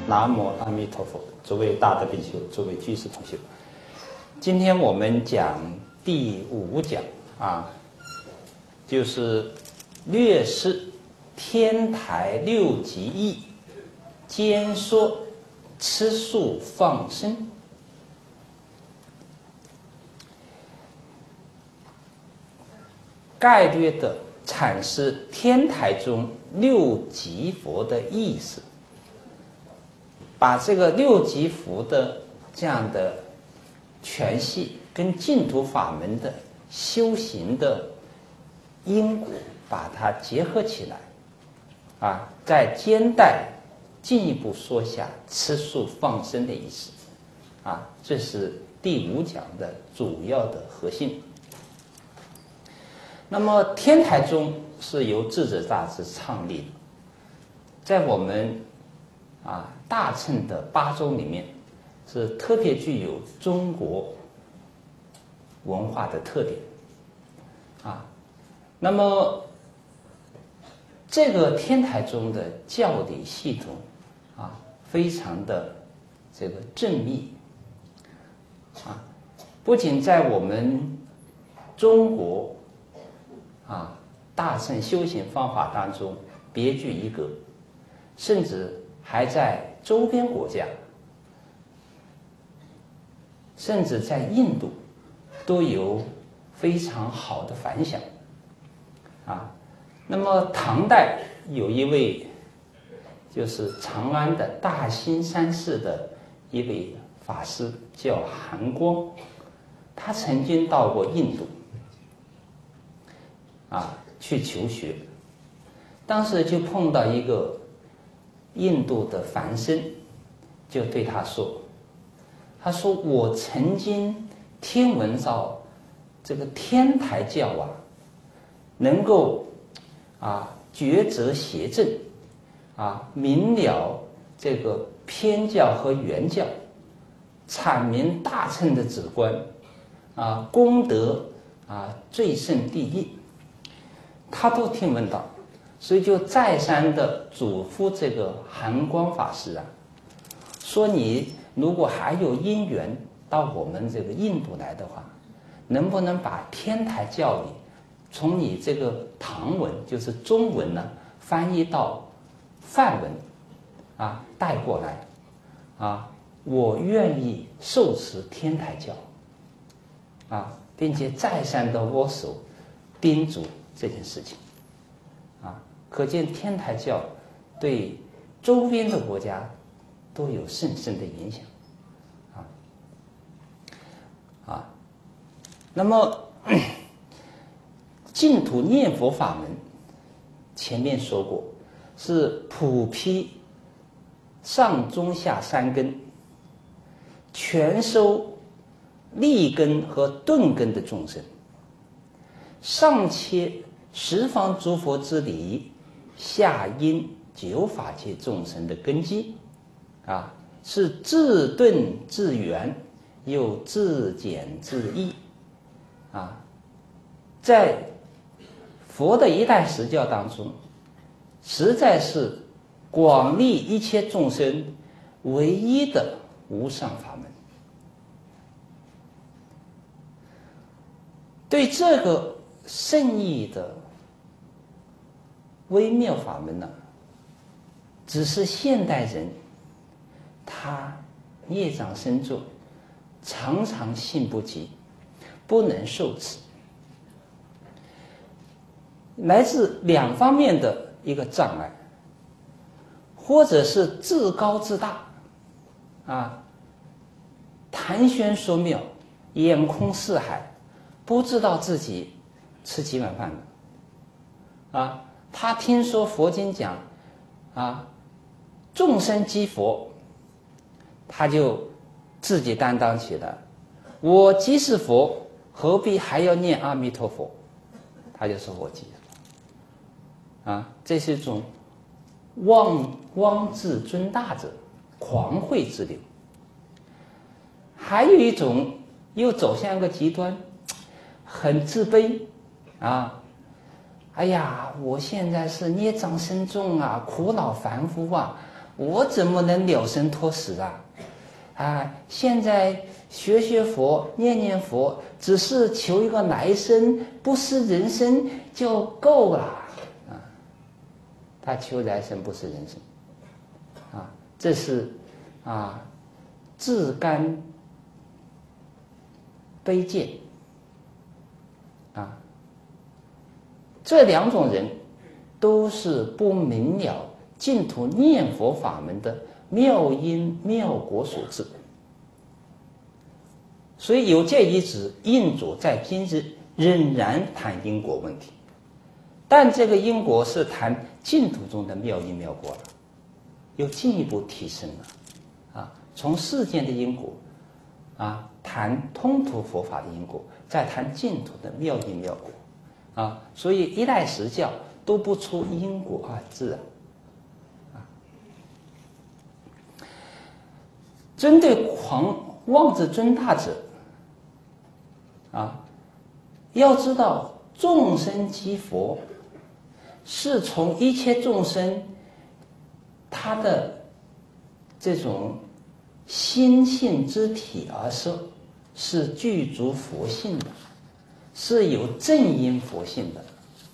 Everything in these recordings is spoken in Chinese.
南无阿弥陀佛。诸位大德比丘，诸位居士同修，今天我们讲第5讲就是略释天台6极义，兼说吃素放生。概略的阐释天台中6极佛的意思，把这个6极佛的这样的权系跟净土法门的修行的因果把它结合起来在兼带进一步说下吃素放生的意思这是第5讲的主要的核心。那么天台宗是由智者大师创立的，在我们大乘的8宗里面是特别具有中国文化的特点那么这个天台宗的教理系统非常的这个缜密不仅在我们中国大乘修行方法当中别具一格，甚至还在周边国家，甚至在印度都有非常好的反响那么唐代有一位就是长安的大兴山寺的一位法师叫韩光，他曾经到过印度去求学，当时就碰到一个印度的梵僧，就对他说我曾经听闻到这个天台教能够抉择邪正明了这个偏教和原教，阐明大乘的止观功德最胜第一，他都听闻到，所以就再三的嘱咐这个韩光法师说你如果还有因缘到我们这个印度来的话，能不能把天台教理从你这个唐文就是中文翻译到梵文带过来我愿意受持天台教并且再三的握手叮嘱这件事情可见天台教对周边的国家都有甚深的影响那么净土念佛法门前面说过是普披上中下3根，全收立根和顿根的众生，上切十方诸佛之理，下因9法界众生的根基是自顿自圆，又自简自易在佛的一代实教当中，实在是广利一切众生唯一的无上法门。对这个圣义的微妙法门只是现代人他业障深重，常常信不及，不能受持，来自2方面的一个障碍，或者是自高自大谈玄说妙，眼空四海，不知道自己吃几碗饭的他听说佛经讲众生即佛，他就自己担当起来，我即是佛，何必还要念阿弥陀佛？他就说我即是佛这是一种妄自尊大者狂慧之流。还有一种又走向一个极端，很自卑哎呀，我现在是孽障深重苦恼凡夫我怎么能了生脱死啊？现在学佛、念佛，只是求一个来生，不失人生就够了啊！他求来生不失人生啊，这是自甘卑贱啊！这两种人都是不明了净土念佛法门的妙因妙果所致。所以有鉴于此，印祖在今日仍然谈因果问题，但这个因果是谈净土中的妙因妙果了，又进一步提升了从世间的因果谈通途佛法的因果，再谈净土的妙因妙果所以一代实教都不出因果二字针对狂妄自尊大者要知道众生即佛是从一切众生他的这种心性之体而设，是具足佛性的，是有正因佛性的，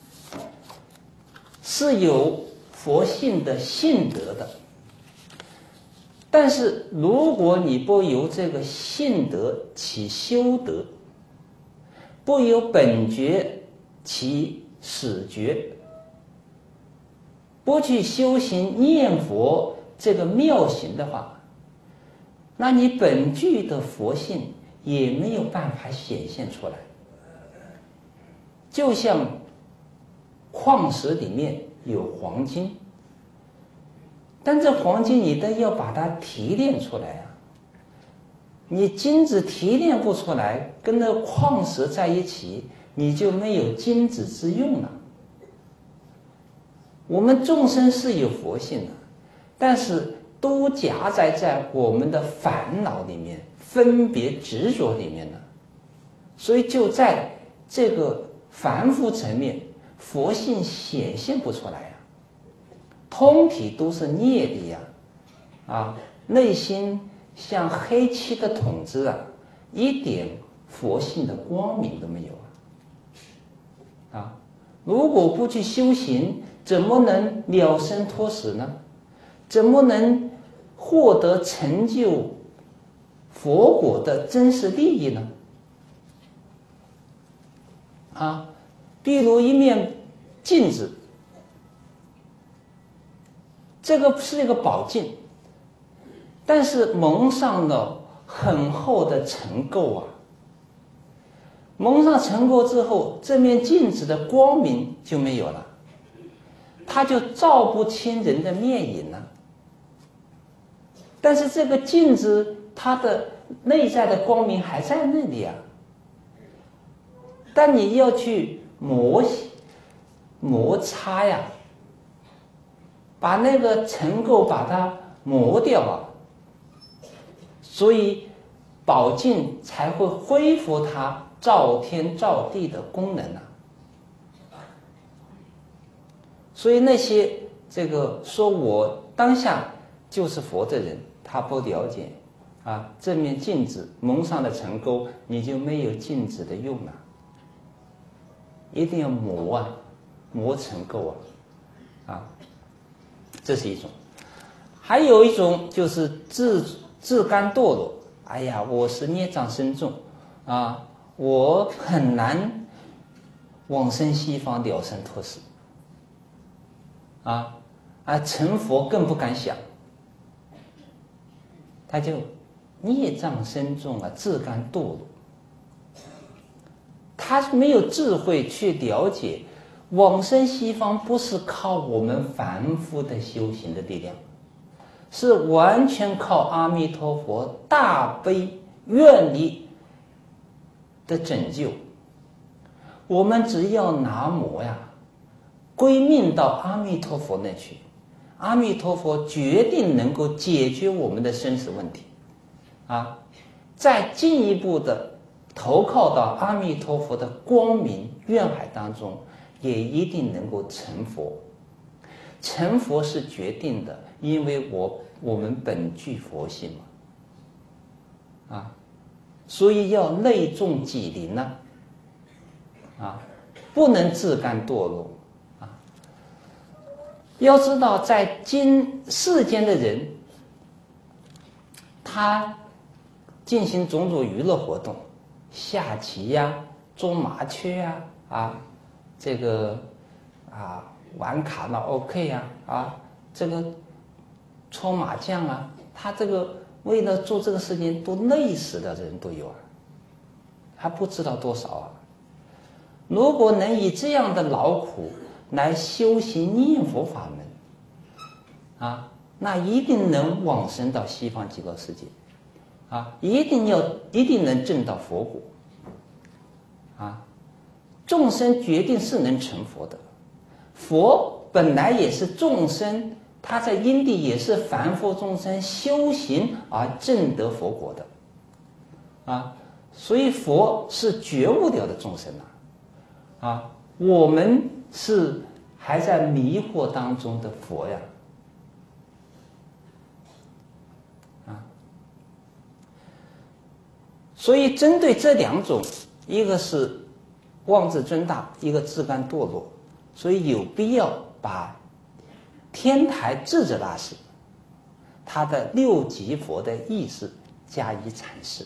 是有佛性的性德的。但是如果你不由这个性德起修德，不由本觉起始觉，不去修行念佛这个妙行的话，那你本具的佛性也没有办法显现出来。就像矿石里面有黄金，但这黄金你都要把它提炼出来你金子提炼不出来，跟那矿石在一起，你就没有金子之用了。我们众生是有佛性的，但是都夹杂在我们的烦恼里面、分别执着里面了，所以就在这个凡夫层面，佛性显现不出来通体都是孽力内心像黑漆的桶子一点佛性的光明都没有如果不去修行，怎么能了生脱死呢？怎么能获得成就佛果的真实利益呢？比如一面镜子，这个是一个宝镜，但是蒙上了很厚的尘垢蒙上尘垢之后，这面镜子的光明就没有了，它就照不清人的面影了。但是这个镜子它的内在的光明还在那里但你要去摩擦把那个尘垢把它磨掉所以宝镜才会恢复它照天照地的功能所以那些这个说我当下就是佛的人，他不了解这面镜子蒙上的尘垢，你就没有镜子的用了，一定要磨尘垢这是一种。还有一种就是自甘堕落，我是孽障深重我很难往生西方了生脱死成佛更不敢想，他就孽障深重自甘堕落。他没有智慧去了解往生西方不是靠我们凡夫的修行的力量，是完全靠阿弥陀佛大悲愿力的拯救。我们只要拿摩归命到阿弥陀佛那去，阿弥陀佛决定能够解决我们的生死问题再进一步的投靠到阿弥陀佛的光明愿海当中，也一定能够成佛。 成佛是决定的，因为我们本具佛性嘛，所以要内重己灵呢，不能自甘堕落要知道，在世间的人，他进行种种娱乐活动，下棋呀、捉麻雀呀、这个玩卡拉 OK 这个搓麻将他这个为了做这个事情都累死的人都有还不知道多少如果能以这样的劳苦来修行念佛法门那一定能往生到西方极乐世界一定能证到佛果众生决定是能成佛的，佛本来也是众生，他在因地也是凡夫众生修行而证得佛果的所以佛是觉悟了的众生我们是还在迷惑当中的佛呀所以针对这两种，一个是妄自尊大，一个自甘堕落，所以有必要把天台智者大师他的六级佛的意思加以阐释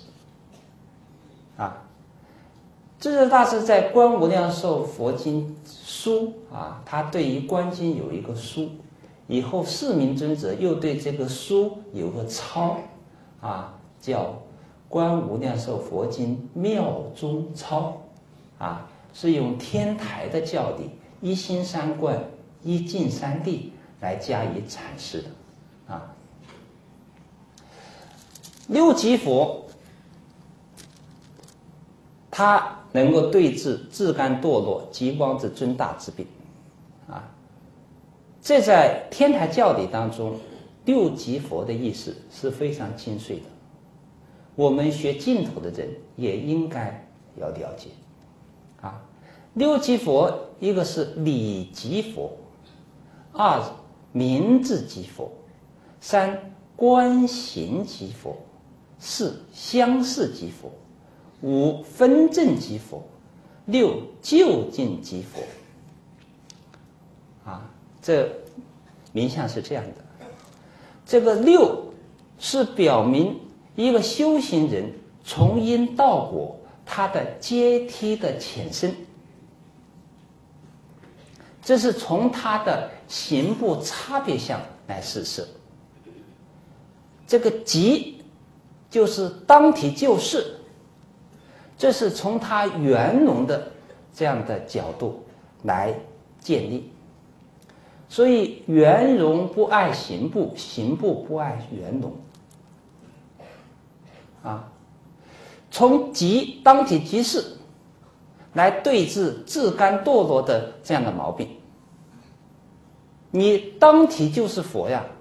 智者大师在《观无量寿佛经书》他对于观经有一个书，以后释明尊者又对这个书有个抄叫《观无量寿佛经妙中抄》是用天台的教理，一心三观，一净三谛来加以阐释的六级佛他能够对治自甘堕落及妄自尊大之病这在天台教理当中，六级佛的意思是非常精粹的，我们学净土的人也应该要了解六级佛，一个是理级佛，二名字级佛，三观行级佛，四相似级佛，五分正级佛，六究竟级佛这名相是这样的。这个六是表明一个修行人从因到果他的阶梯的浅深，这是从他的行部差别相来试摄。这个级就是当体就事，这是从他圆融的这样的角度来建立。所以圆融不爱行部，行部不爱圆融从即当体即事来对治自甘堕落的这样的毛病。你当体就是佛呀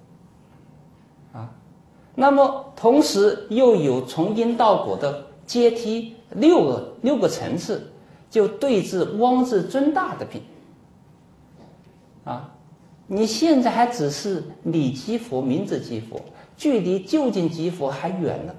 那么同时又有从因到果的阶梯六个层次，就对治妄自尊大的病你现在还只是理级佛、名字级佛，距离究竟级佛还远了，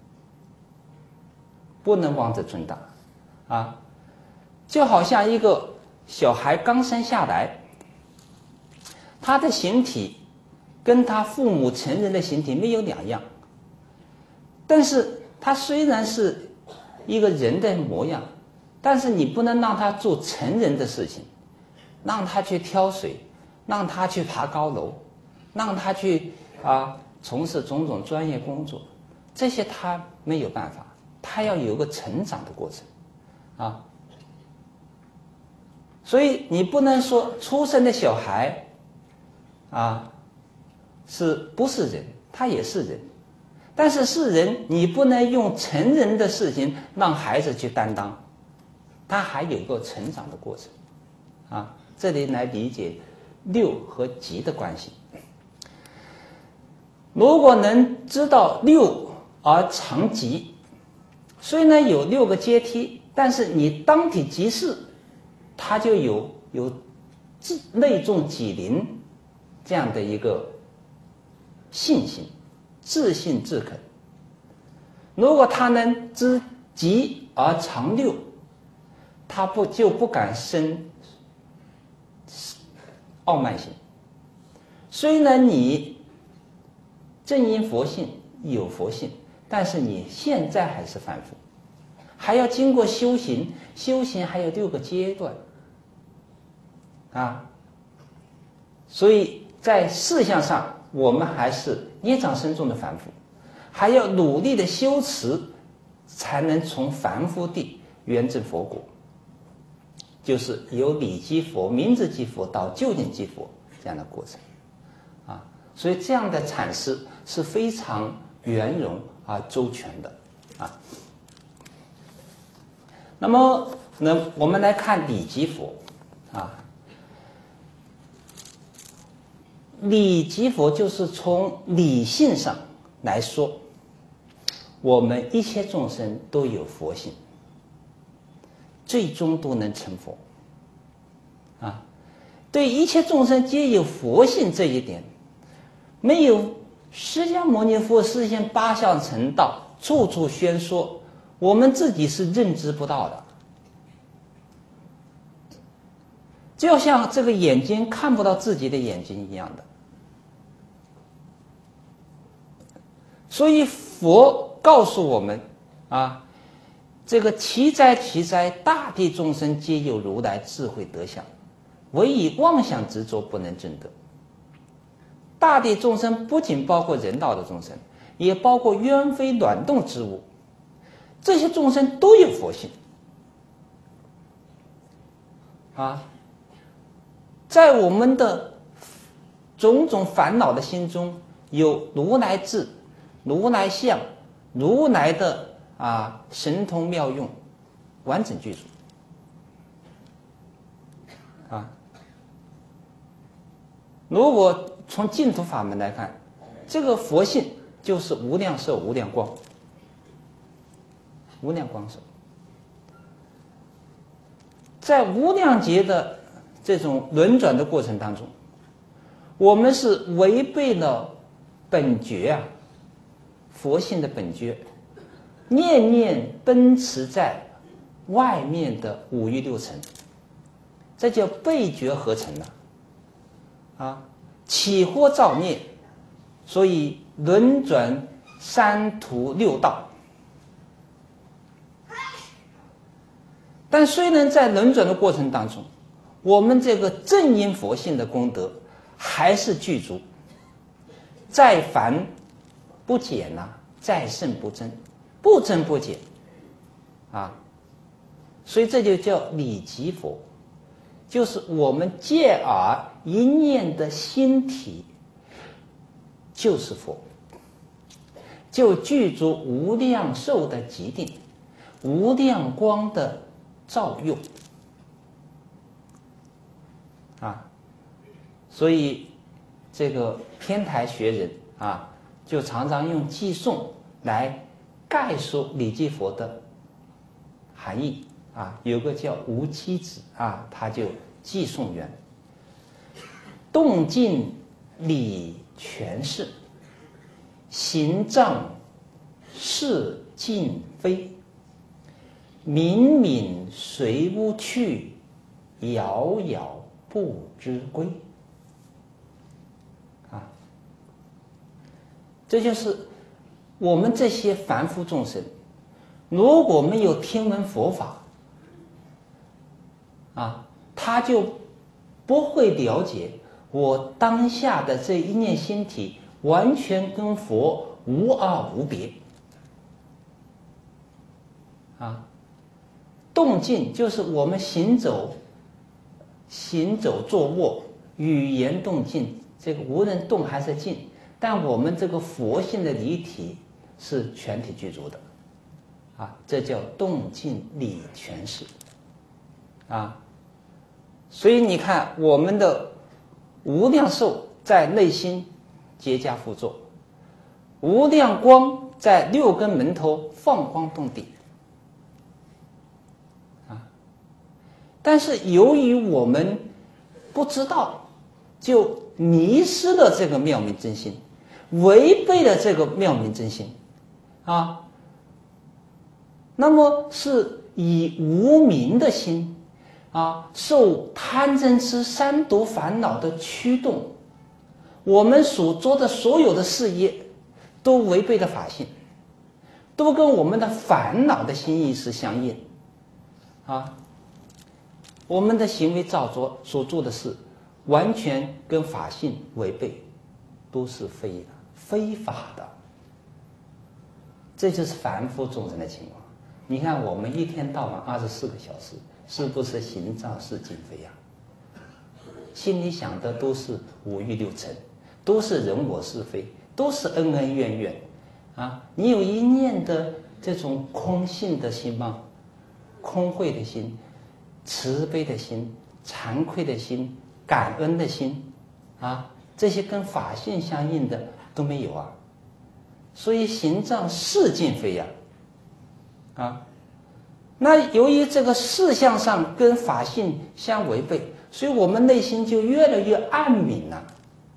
不能妄自尊大就好像一个小孩刚生下来，他的形体跟他父母成人的形体没有两样，但是他虽然是一个人的模样，但是你不能让他做成人的事情，让他去挑水，让他去爬高楼，让他去从事种种专业工作，这些他没有办法，他要有个成长的过程所以你不能说出生的小孩是不是人，他也是人，但是是人，你不能用成人的事情让孩子去担当，他还有个成长的过程这里来理解六和级的关系。如果能知道六而常级，虽然有六个阶梯，但是你当体即事，它就有内重己灵这样的一个信心，自信自肯。如果他能知极而常六，他就不敢生傲慢心。虽然你正因佛性有佛性，但是你现在还是凡夫，还要经过修行，修行还有6个阶段啊。所以在事项上，我们还是业障深重的凡夫，还要努力的修持，才能从凡夫地圆证佛果，就是由理即佛、明知即佛到究竟即佛这样的过程啊。所以这样的阐释是非常圆融而周全的啊。那么我们来看理即佛啊。理即佛就是从理性上来说，我们一切众生都有佛性，最终都能成佛啊。对一切众生皆有佛性这一点，没有释迦牟尼佛示现8相成道，处处宣说，我们自己是认知不到的。就像这个眼睛看不到自己的眼睛一样的。所以佛告诉我们啊，这个奇哉奇哉，大地众生皆有如来智慧德相，唯以妄想执着不能证得。大地众生不仅包括人道的众生，也包括鸢飞卵动之物，这些众生都有佛性啊。在我们的种种烦恼的心中，有如来智、如来相、如来的神通妙用，完整具足啊。如果从净土法门来看，这个佛性就是无量寿、无量光、无量光寿，在无量劫的这种轮转的过程当中，我们是违背了本觉啊，佛性的本觉，念念奔驰在外面的五欲六尘，这叫背觉合成啊，起惑造孽，所以轮转三途六道。但虽然在轮转的过程当中，我们这个正因佛性的功德还是具足，在凡不减在圣不增，不增不减啊。所以这就叫理即佛，就是我们借耳一念的心体就是佛，就具足无量寿的极定，无量光的照用啊。所以这个天台学人就常常用偈颂来概述理即佛的含义有个叫无稽子他就偈颂缘：动静理全是，行障事尽非，冥冥随屋去，杳杳不知归。这就是我们这些凡夫众生，如果没有听闻佛法他就不会了解我当下的这一念心体完全跟佛无二无别动静就是我们行走坐卧语言动静，这个无论动还是静，但我们这个佛性的离体是全体具足的这叫动静理全是所以你看我们的无量寿在内心结跏趺坐，无量光在六根门头放光动地但是由于我们不知道，就迷失了这个妙明真心，违背了这个妙明真心啊，那么是以无明的心啊，受贪嗔痴三毒烦恼的驱动，我们所做的所有的事业都违背了法性，都跟我们的烦恼的心意识相应啊，我们的行为造作所做的事完全跟法性违背，都是非法的。这就是凡夫众生的情况。你看我们一天到晚24个小时，是不是行障是尽非呀？心里想的都是五欲六尘，都是人我是非，都是恩恩怨怨啊！你有一念的这种空性的心吗？空慧的心、慈悲的心、惭愧的心、感恩的心啊，这些跟法性相应的都没有啊。所以行障是尽非呀啊！那由于这个事项上跟法性相违背，所以我们内心就越来越暗泯了，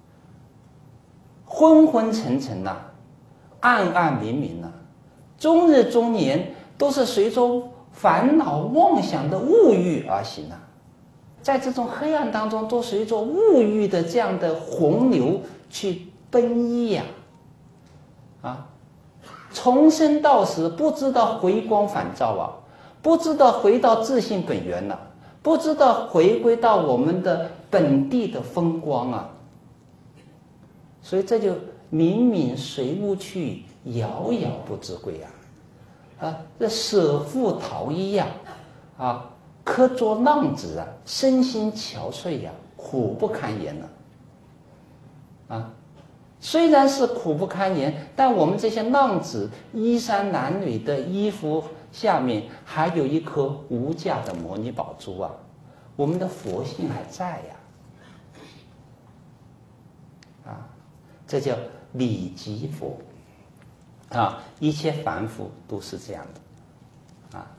昏昏沉沉了，暗暗明明了，终日终年都是随着烦恼妄想的物欲而行啊，在这种黑暗当中，都随着物欲的这样的洪流去奔逸呀，啊，从生到死不知道回光返照啊，不知道回到自性本源了，不知道回归到我们的本地的风光啊，所以这就敏敏随物去，遥遥不知归啊，这舍父逃逸呀，啊，客作浪子啊，身心憔悴呀，苦不堪言了，啊，虽然是苦不堪言，但我们这些浪子衣衫褴褛的衣服下面还有一颗无价的摩尼宝珠啊，我们的佛性还在呀，啊，这叫理即佛。啊，一切凡夫都是这样的，啊。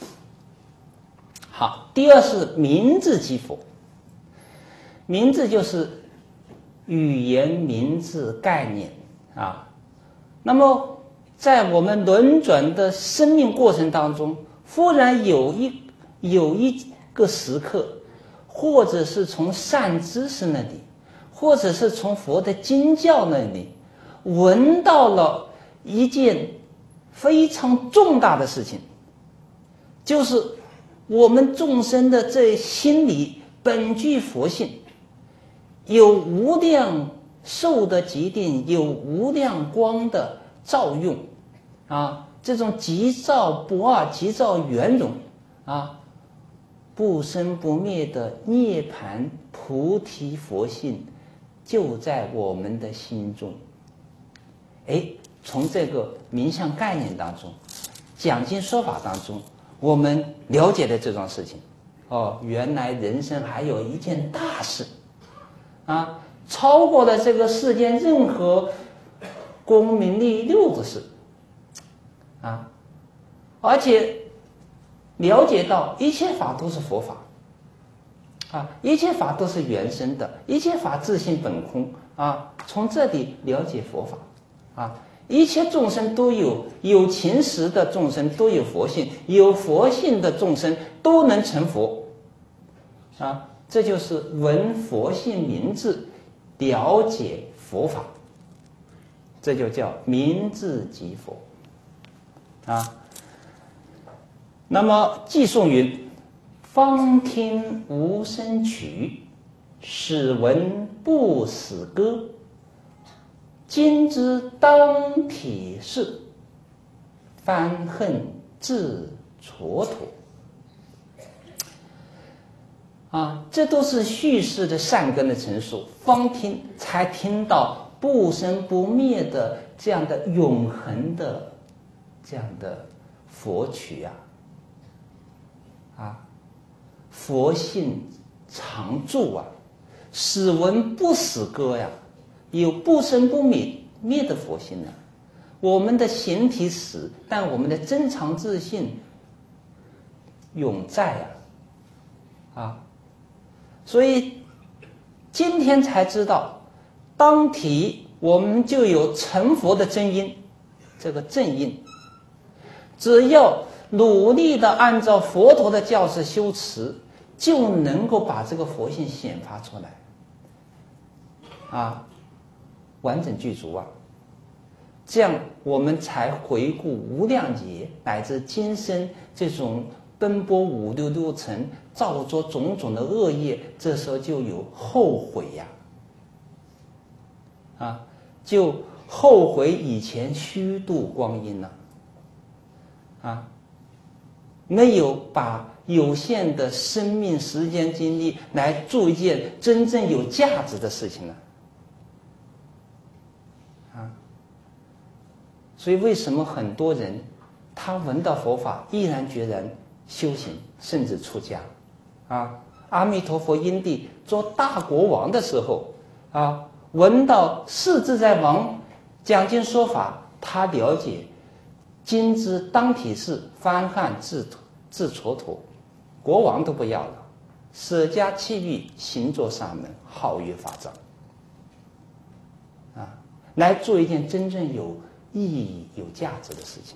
好，第二是明字即佛，明字就是语言名字概念啊。那么在我们轮转的生命过程当中，忽然有一个时刻，或者是从善知识那里，或者是从佛的经教那里闻到了一件非常重大的事情，就是我们众生的这心里本具佛性，有无量寿的极定，有无量光的照用啊，这种极照不二、极照圆融啊，不生不灭的涅槃菩提佛性就在我们的心中。哎，从这个名相概念当中，讲经说法当中，我们了解了这桩事情。哦，原来人生还有一件大事啊，超过了这个世间任何功名利禄的事啊，而且了解到一切法都是佛法啊，一切法都是原生的，一切法自性本空啊，从这里了解佛法啊，一切众生都有情识的众生都有佛性，有佛性的众生都能成佛啊，这就是闻佛性名字，了解佛法，这就叫明字即佛啊。那么偈颂云：方听无声曲，始闻不死歌，今知当体是，翻恨自蹉跎。啊，这都是叙事的善根的陈述，方听才听到不生不灭的这样的永恒的这样的佛曲啊，佛性常驻啊，始闻不死歌呀，有不生不灭的佛性啊。我们的形体死，但我们的真常自性永在啊。所以今天才知道，当体我们就有成佛的真因，这个正因。只要努力的按照佛陀的教示修持，就能够把这个佛性显发出来，完整具足啊。这样我们才回顾无量劫乃至今生这种奔波五六六尘，造作种种的恶业，这时候就有后悔呀，就后悔以前虚度光阴了，没有把有限的生命时间精力来做一件真正有价值的事情了，所以为什么很多人他闻到佛法毅然决然修行，甚至出家阿弥陀佛因地做大国王的时候闻到释自在王讲经说法，他了解今之当体是翻汉自蹉跎，国王都不要了，舍家弃欲，行作沙门，号曰法藏来做一件真正有意义有价值的事情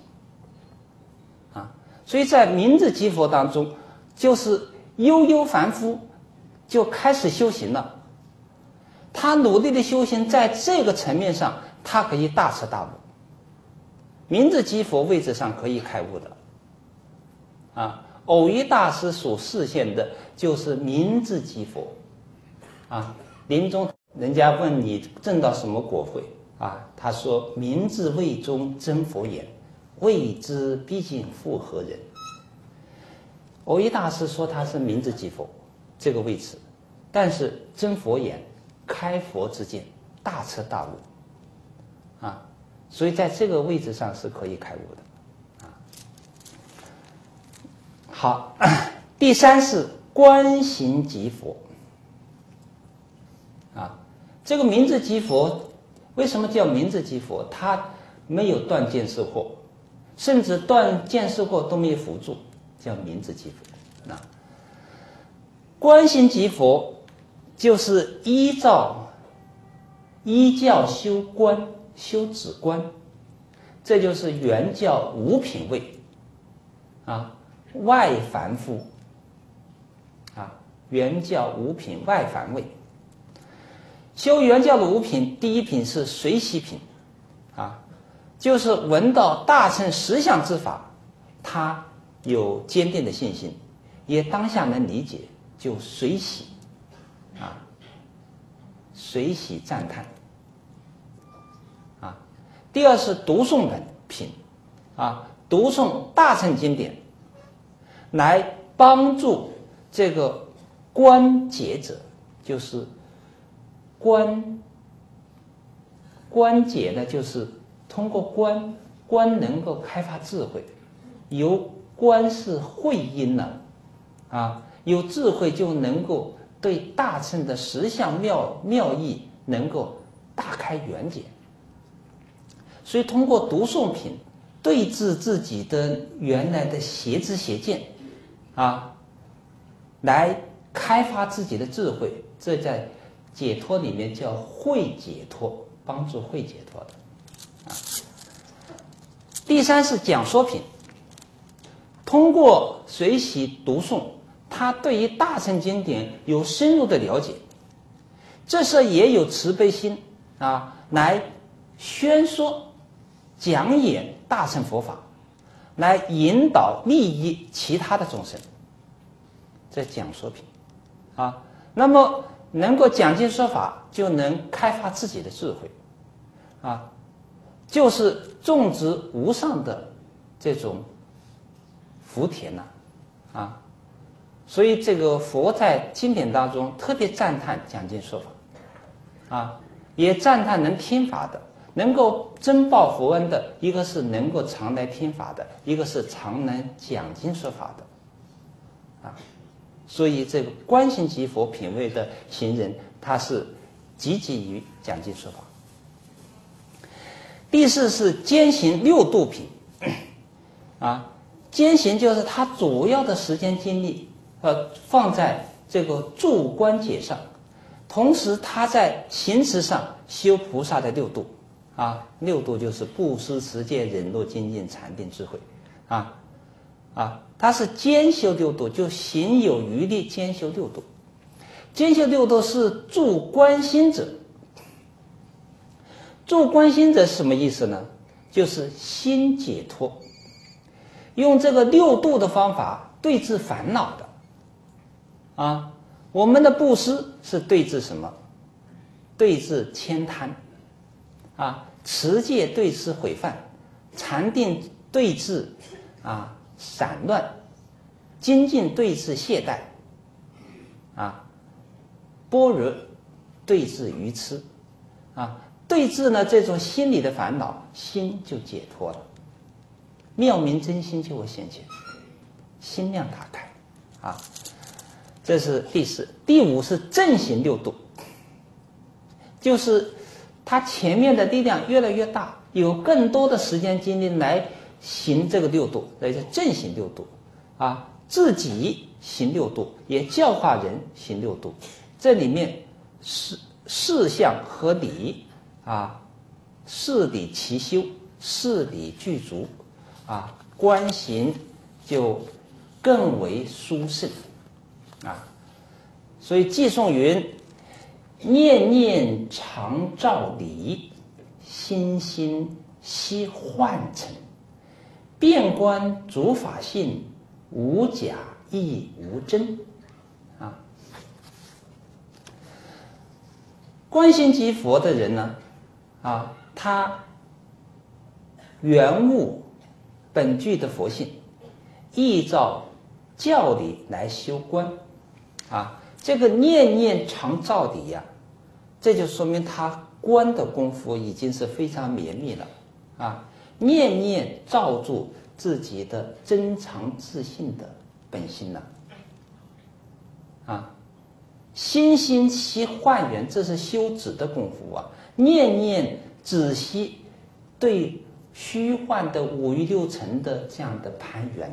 所以在明智积佛当中，就是悠悠凡夫就开始修行了，他努力的修行，在这个层面上他可以大彻大悟，明智积佛位置上可以开悟的偶一大师所示现的就是明智积佛临终人家问你证到什么果会他说明智位中真佛言，未知毕竟复何人。偶一大师说他是明智积佛这个位置，但是真佛言，开佛之见，大彻大悟所以在这个位置上是可以开悟的好，第三是观行即佛这个明智积佛为什么叫明智积佛？他没有断见思惑，甚至断见思惑都没有辅助，叫明智积佛观行即佛就是依教修观，修止观，这就是原教无品位外凡夫原教无品外凡位。修原教的五品，第一品是随喜品就是闻到大乘实相之法，他有坚定的信心，也当下能理解，就随喜随喜赞叹第二是读诵本品读诵大乘经典，来帮助这个观解者，就是观解呢，就是通过观能够开发智慧，由观是慧因有智慧就能够对大乘的实相妙义能够大开圆解。所以通过读诵品对治自己的原来的邪知邪见来开发自己的智慧，这在解脱里面叫慧解脱，帮助慧解脱的第三是讲说品，通过随喜读诵，他对于大乘经典有深入的了解，这时候也有慈悲心来宣说讲演大乘佛法，来引导利益其他的众生，这讲说品那么能够讲经说法，就能开发自己的智慧就是种植无上的这种福田所以这个佛在经典当中特别赞叹讲经说法也赞叹能听法的，能够增报佛恩的，一个是能够常来听法的，一个是常能讲经说法的所以这个观行即佛品位的行人，他是积极于讲经说法。第四是兼行六度品兼行就是他主要的时间精力放在这个住观解上， 同时他在行持上修菩萨的六度啊，六度就是布施、持戒、忍辱、精进、禅定、智慧他是兼修六度，就行有余力兼修六度。兼修六度是助观心者。助观心者是什么意思呢？就是心解脱，用这个六度的方法对治烦恼的我们的布施是对治什么？对治悭贪持戒对治毁犯，禅定对治散乱，精进对治懈怠般若对治愚痴对治呢这种心理的烦恼，心就解脱了，妙明真心就会显现，心量打开这是第四。第五是正行六度，就是他前面的力量越来越大，有更多的时间精力来行这个六度，来正行六度自己行六度，也教化人行六度。这里面事相和理事理其修，事理具足观行就更为殊胜所以偈颂云：念念常照理，心心悉幻成。遍观诸法性，无假亦无真观心即佛的人呢他圆悟本具的佛性，依照教理来修观这个念念常照理这就说明他观的功夫已经是非常绵密了念念照住自己的真常自信的本心心心悉幻缘，这是修止的功夫念念仔细对虚幻的五欲六尘的这样的攀缘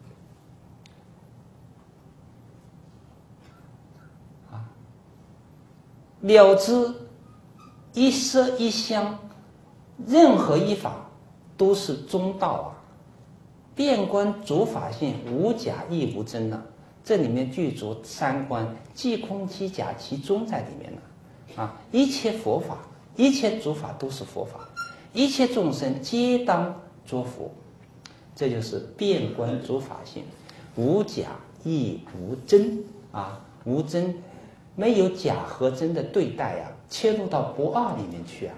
了知一色一香，任何一法都是中道遍观诸法性，无假亦无真这里面具足三观，即空即假其中在里面一切佛法，一切诸法都是佛法，一切众生皆当作佛，这就是遍观诸法性，无假亦无真无真，没有假和真的对待切入到不二里面去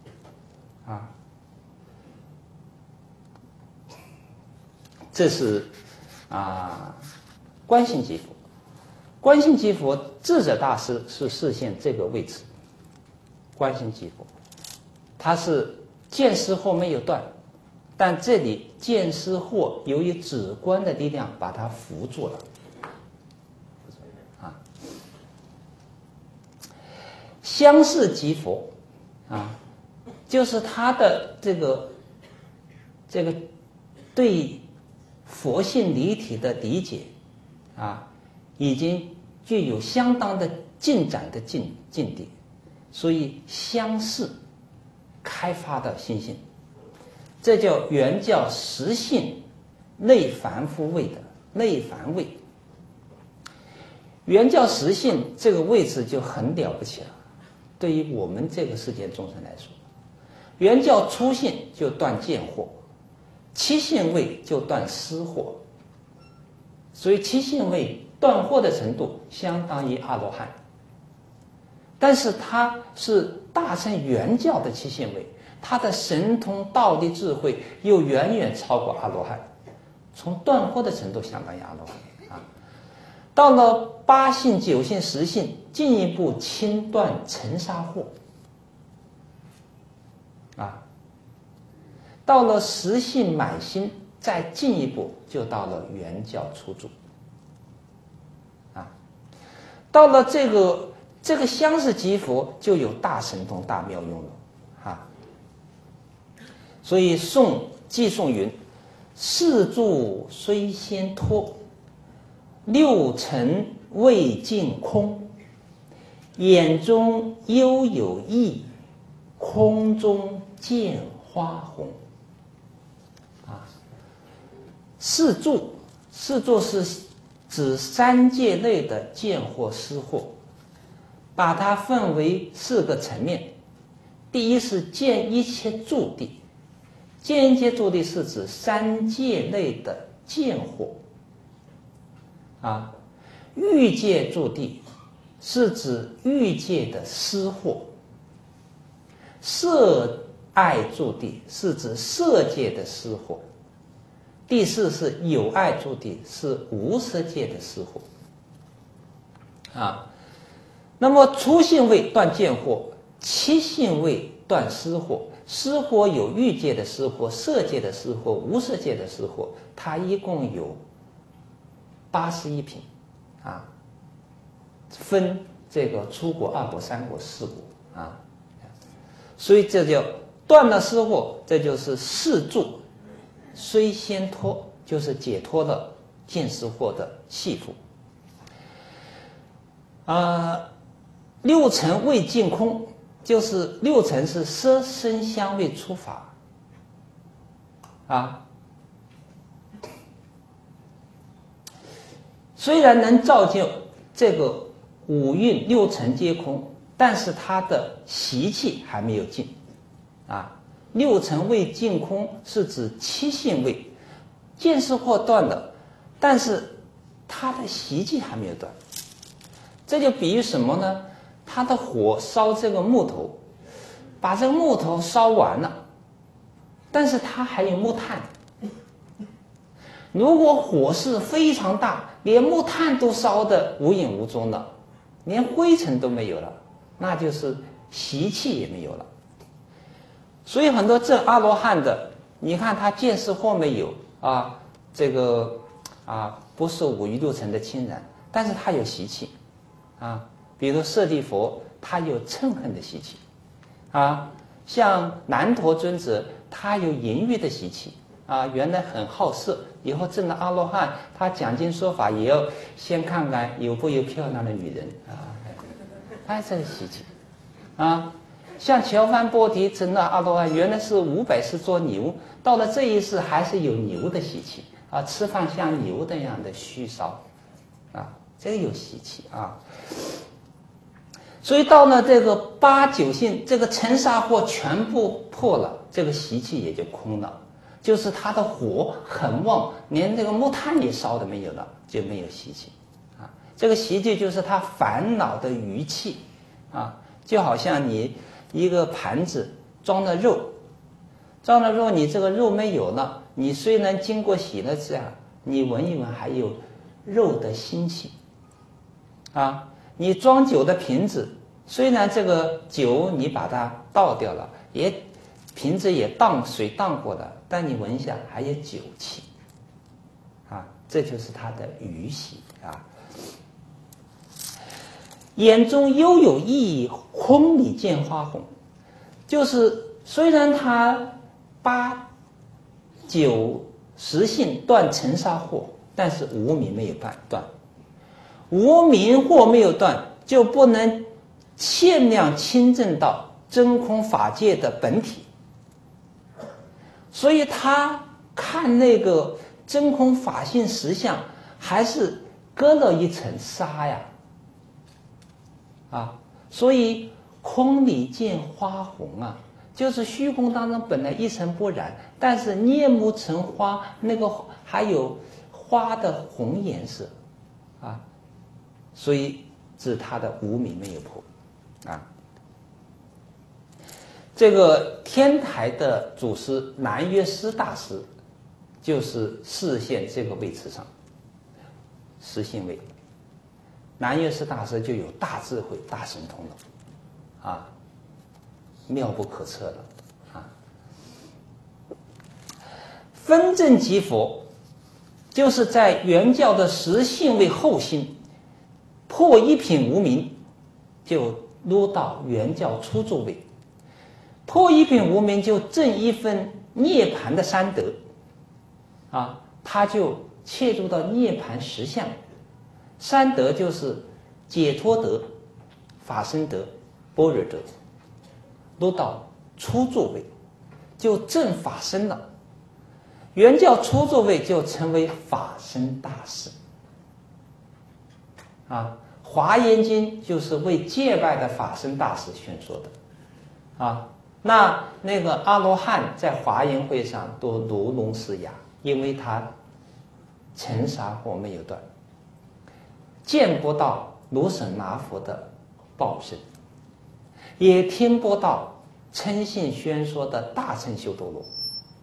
这是观心即佛。观心即佛，智者大师是示现这个位置。观心即佛，他是见思惑没有断，但这里见思惑由于止观的力量把它扶住了相似即佛就是他的这个对佛性离体的理解已经具有相当的进展的境地，所以相似开发的心性，这叫原教实性内凡夫位的内凡位。原教实性这个位置就很了不起了，对于我们这个世间众生来说，原教初性就断见惑，七性位就断思惑，所以七性位断惑的程度相当于阿罗汉，但是它是大乘原教的七性位，它的神通道力智慧又远远超过阿罗汉，从断惑的程度相当于阿罗汉到了八性九性十性，进一步清断尘沙惑到了十性满心，再进一步就到了原教初住到了这个相似即佛，就有大神通大妙用了所以偈颂云：四柱虽先脱，六尘未尽空， 眼中悠有意，空中见花红。四柱，四柱是指三界内的见惑思惑，把它分为4个层面。第一是见一切住地，见一切住地是指三界内的见惑。欲界住地是指欲界的思惑，色爱住地是指色界的思惑。第4是有爱住地，是无色界的思惑。那么初性位断见惑，七性位断思惑。思惑有欲界的思惑、色界的思惑、无色界的思惑，它一共有81品分这个初果、二果、三果、四果所以这叫断了思惑，这就是四住虽先脱，就是解脱了见思惑的系缚。六尘未尽空，就是六尘是色声香味触法虽然能造就这个五蕴六尘皆空，但是它的习气还没有尽六尘未尽空是指七性位，见思惑断了，但是它的习气还没有断。这就比喻什么呢？它的火烧这个木头，把这个木头烧完了，但是它还有木炭。如果火势非常大，连木炭都烧得无影无踪了，连灰尘都没有了，那就是习气也没有了。所以很多证阿罗汉的，你看他见识或没有不受五欲六尘的侵染，但是他有习气比如舍利佛，他有嗔恨的习气像南陀尊者，他有淫欲的习气原来很好色，以后证了阿罗汉，他讲经说法也要先看看有不有漂亮的女人他这个习气像乔梵波提证了阿罗汉，原来是500世做牛，到了这一世还是有牛的习气吃饭像牛那样的虚烧这个有习气所以到了这个8、9性，这个尘沙惑全部破了，这个习气也就空了，就是他的火很旺，连这个木炭也烧的没有了，就没有习气这个习气就是他烦恼的余气就好像你一个盘子装了肉，你这个肉没有了，你虽然经过洗了这样，你闻一闻还有肉的腥气你装酒的瓶子，虽然这个酒你把它倒掉了，瓶子也水荡过了，但你闻一下还有酒气这就是它的余习眼中悠有意，空里见花红，就是虽然他8、9、10性断尘沙惑，但是无明没有断，无明惑没有断，就不能限量亲证到真空法界的本体，所以他看那个真空法性实相，还是隔了一层纱所以空里见花红就是虚空当中本来一尘不染，但是捏木成花，那个还有花的红颜色所以指他的无明没有破这个天台的祖师南岳师大师，就是示现这个位置上实性位，南岳师大师就有大智慧、大神通了妙不可测了分证即佛，就是在原教的实性位后心破一品无明，就入到原教初住位，破一品无明就证一分涅槃的三德他就切入到涅槃实相。三德就是解脱德、 法身德、般若德，都到初住位，就证法身了。原教初住位就成为法身大士。华严经就是为界外的法身大士宣说的。那个阿罗汉在华严会上都如聋似哑，因为他尘沙火没有断，见不到如省那佛的报身，也听不到称信宣说的大乘修多罗。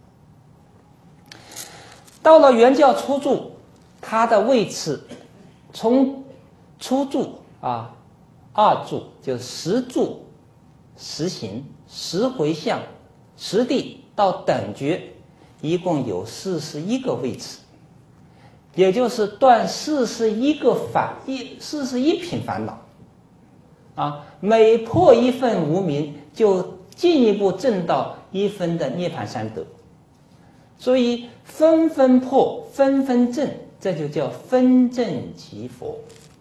到了原教初住，他的位次从初住二住就是十住、十行、十回向、十地到等觉，一共有41个位次，也就是断41品烦恼。每破一分无明，就进一步证到一分的涅槃三德。所以分分破，分分证，这就叫分证即佛。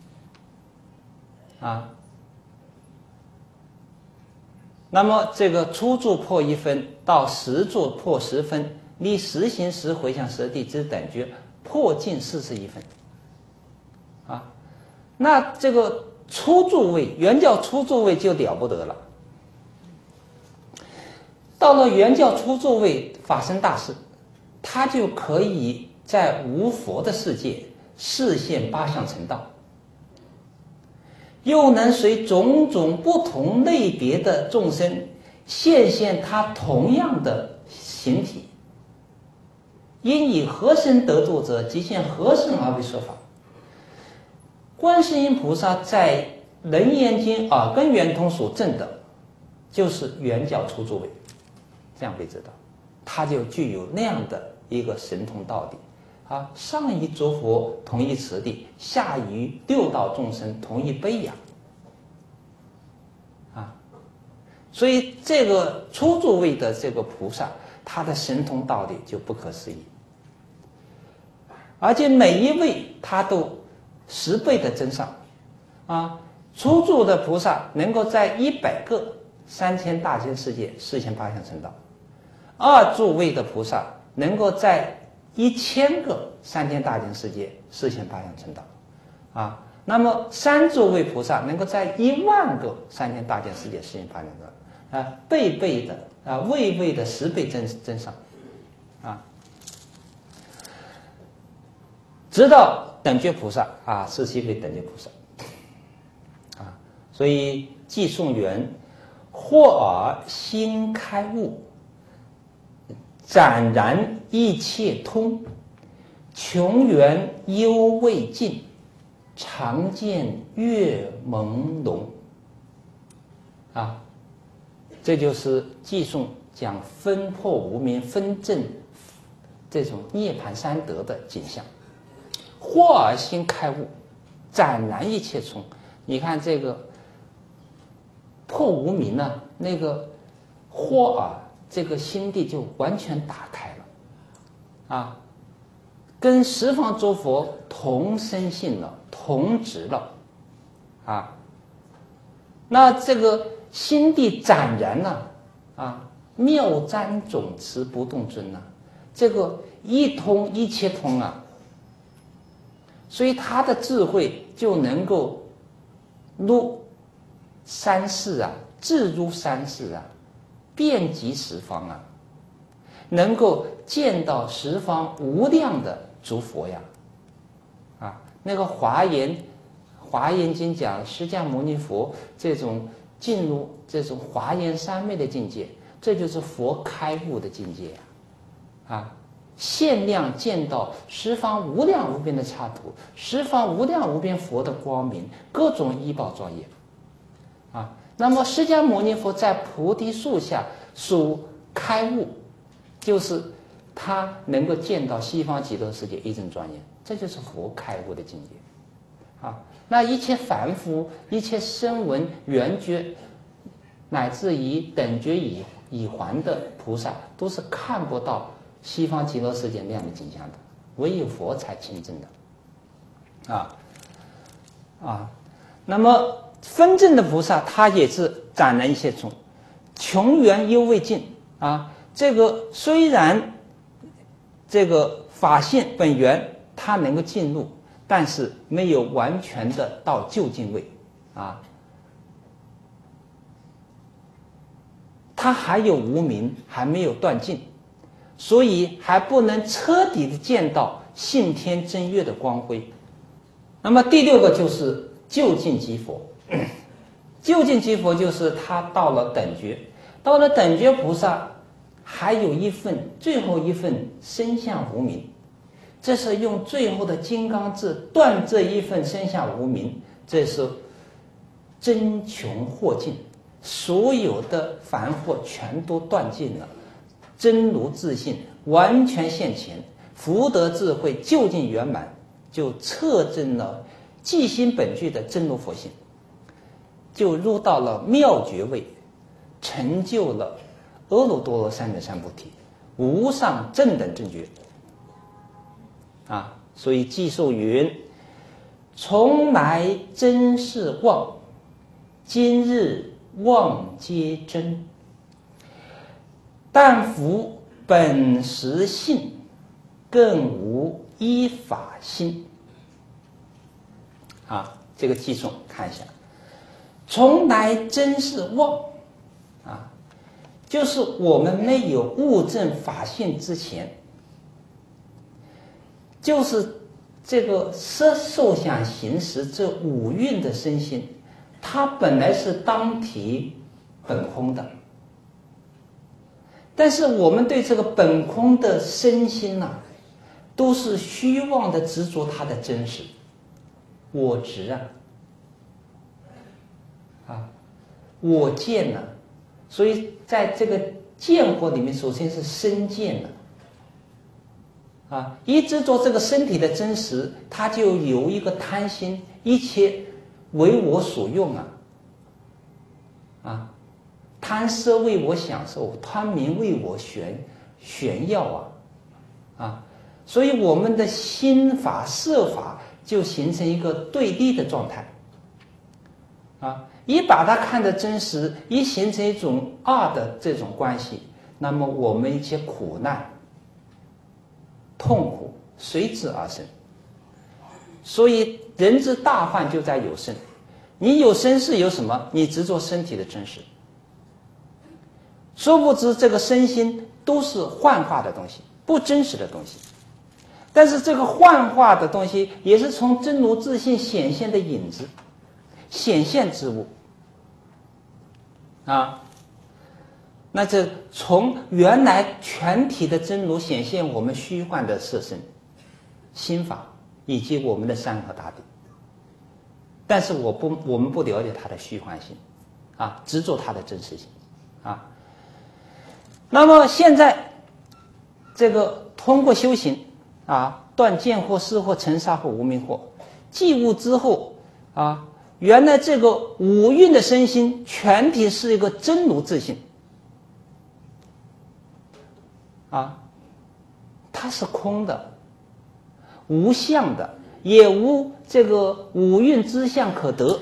那么这个初住破1分到十住破10分，离十行十回向十地之等觉破尽41分。那这个初住位，原教初住位就了不得了。到了原教初住位法身大士，他就可以在无佛的世界示现八相成道，又能随种种不同类别的众生现他同样的形体，因以何身得度者，即现何身而为说法。观世音菩萨在楞严经耳根圆通所证的，就是原教初住位，这样可以知道，他就具有那样的一个神通道理。上于诸佛同一慈地，下于六道众生同一悲仰。所以这个初住位的这个菩萨，他的神通道理就不可思议，而且每一位他都10倍的增上。初住的菩萨能够在100个3000大千世界示现八相成道，二住位的菩萨能够在1000个3000大千世界示现八相成道。那么三住位菩萨能够在10000个3000大千世界示现八相成道。倍倍的位位的10倍增上。直到等觉菩萨17位等觉菩萨。所以偈颂云：或尔心开悟，展然一切通，穷源忧未尽，常见月朦胧。这就是偈颂讲分破无明、分证这种涅槃三德的景象。或尔心开悟，展然一切通。你看这个破无明呢，那个或尔这个心地就完全打开了，跟十方诸佛同生性了，同质了，那这个心地展然妙瞻总持不动尊这个一通一切通所以他的智慧就能够入三世自入三世遍及十方能够见到十方无量的诸佛那个华严经讲释迦牟尼佛这种进入这种华严三昧的境界，这就是佛开悟的境界限量见到十方无量无边的刹土，十方无量无边佛的光明，各种依报庄严那么释迦牟尼佛在菩提树下所开悟，就是他能够见到西方极乐世界一真庄严，这就是佛开悟的境界那一切凡夫、一切声闻、缘觉，乃至于等觉已还的菩萨，都是看不到西方极乐世界那样的景象的，唯有佛才亲证的那么分正的菩萨他也是展了一些种，穷源犹未尽啊。这个虽然这个法性本源他能够进入，但是没有完全的到究竟位啊，他还有无明，还没有断尽，所以还不能彻底的见到性天真月的光辉。那么第六个就是究竟即佛。究竟即佛就是他到了等觉，到了等觉菩萨还有一份最后一份身相无明，这是用最后的金刚智断这一份身相无明，这是真穷惑尽，所有的凡惑全都断尽了，真如自信完全现前，福德智慧究竟圆满，就测证了即心本具的真如佛性，就入到了妙觉位，成就了阿耨多罗三藐三菩提，无上正等正觉啊。所以记述云：从来真是妄，今日妄皆真，但夫本实性，更无依法心啊。这个记诵看一下，从来真是妄啊，就是我们没有悟证法性之前，就是这个色受想行识这五蕴的身心，它本来是当体本空的，但是我们对这个本空的身心啊，都是虚妄的执着它的真实，我执啊，我见了，所以在这个见惑里面，首先是身见了啊，一执着这个身体的真实，它就有一个贪心，一切为我所用啊，贪色为我享受，贪名为我炫耀啊，所以我们的心法色法就形成一个对立的状态啊。一把它看得真实，一形成一种二的这种关系，那么我们一些苦难痛苦随之而生。所以人之大患就在有生，你有生是有什么？你执着身体的真实，殊不知这个身心都是幻化的东西，不真实的东西。但是这个幻化的东西也是从真如自性显现的影子，显现之物啊。那这从原来全体的真如显现我们虚幻的色身心法以及我们的山河大地，但是我们不了解它的虚幻性啊，执着它的真实性啊。那么现在这个通过修行啊，断见惑、识惑、尘沙惑、无明惑，继悟之后啊，原来这个五蕴的身心全体是一个真如自性啊，它是空的，无相的，也无这个五蕴之相可得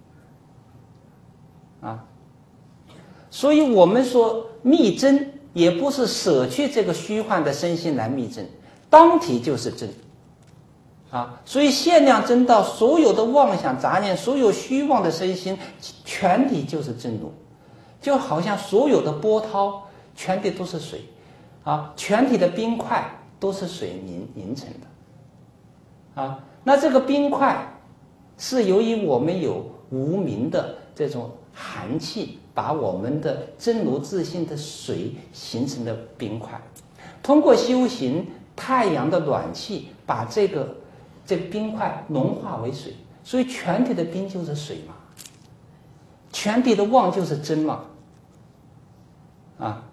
啊。所以我们说密真，也不是舍去这个虚幻的身心来密真，当体就是真啊。所以限量真道，所有的妄想杂念，所有虚妄的身心，全体就是真如，就好像所有的波涛全体都是水啊，全体的冰块都是水凝成的啊。那这个冰块是由于我们有无明的这种寒气，把我们的真如自性的水形成的冰块，通过修行太阳的暖气，把这个冰块融化为水，所以全体的冰就是水嘛，全体的妄就是真嘛啊。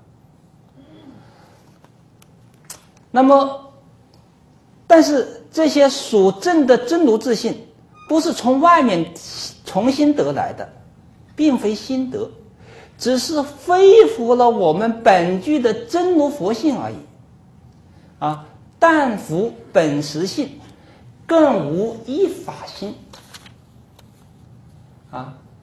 那么但是这些所证的真如自性不是从外面重新得来的，并非心得，只是恢复了我们本具的真如佛性而已啊。但服本实性，更无依法心啊。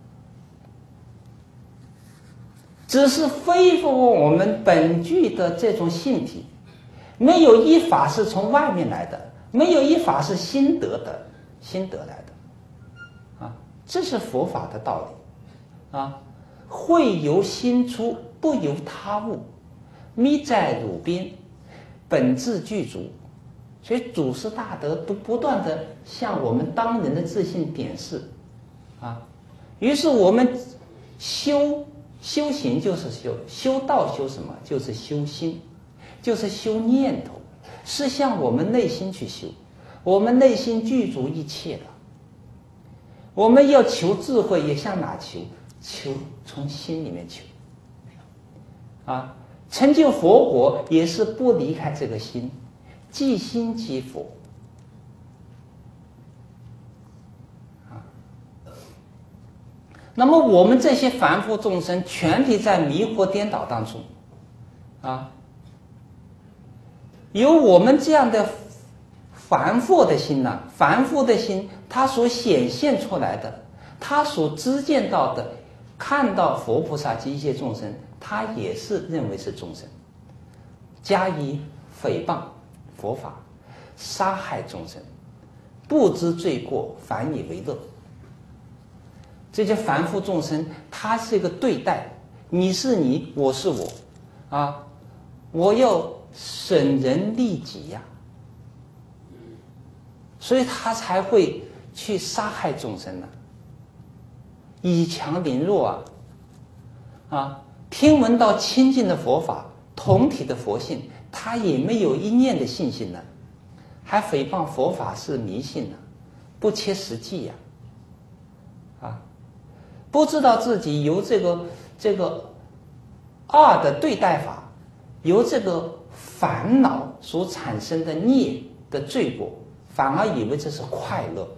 只是恢复我们本具的这种性体。没有一法是从外面来的，没有一法是心得来的，这是佛法的道理，慧由心出，不由他物，密在汝宾，本自具足。所以祖师大德都不断的向我们当人的自信点示，于是我们修行就是修道，修什么？就是修心，就是修念头，是向我们内心去修。我们内心具足一切的，我们要求智慧，也向哪求？求从心里面求。成就佛果也是不离开这个心，即心即佛。那么我们这些凡夫众生全体在迷惑颠倒当中，有我们这样的凡夫的心呢，凡夫的心它所显现出来的，他所知见到的，看到佛菩萨及一切众生，他也是认为是众生，加以诽谤佛法，杀害众生，不知罪过，反以为乐。这些凡夫众生，他是一个对待，你是你，我是我，我要损人利己呀，所以他才会去杀害众生呢，以强凌弱听闻到清净的佛法，同体的佛性，他也没有一念的信心呢，还诽谤佛法是迷信呢，不切实际呀，不知道自己由这个恶的对待法，由这个烦恼所产生的孽的罪过，反而以为这是快乐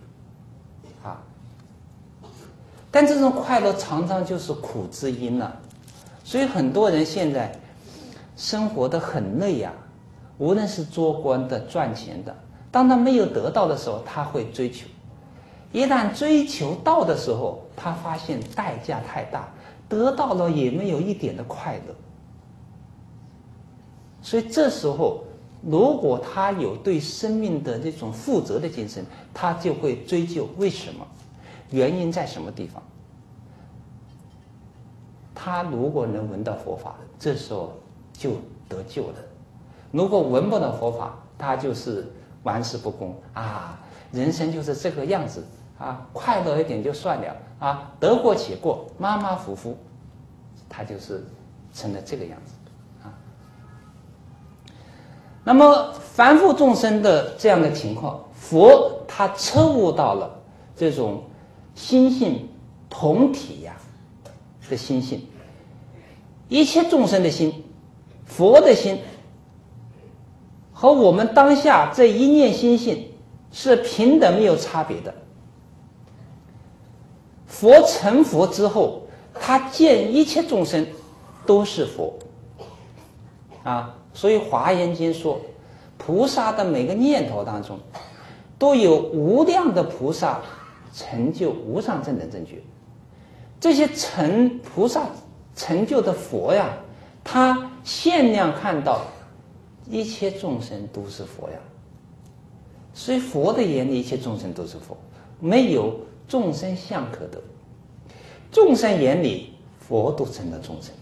但这种快乐常常就是苦之因了。所以很多人现在生活得很累无论是做官的赚钱的，当他没有得到的时候，他会追求，一旦追求到的时候，他发现代价太大，得到了也没有一点的快乐。所以这时候如果他有对生命的这种负责的精神，他就会追究为什么，原因在什么地方。他如果能闻到佛法，这时候就得救了。如果闻不到佛法，他就是玩世不恭人生就是这个样子快乐一点就算了得过且过，马马虎虎，他就是成了这个样子那么凡夫众生的这样的情况，佛他彻悟到了这种心性同体的心性，一切众生的心，佛的心和我们当下这一念心性是平等没有差别的。佛成佛之后，他见一切众生都是佛所以华严经说，菩萨的每个念头当中都有无量的菩萨成就无上正等正觉。这些菩萨成就的佛他限量看到一切众生都是佛所以佛的眼里一切众生都是佛，没有众生相可得。众生眼里佛都成了众生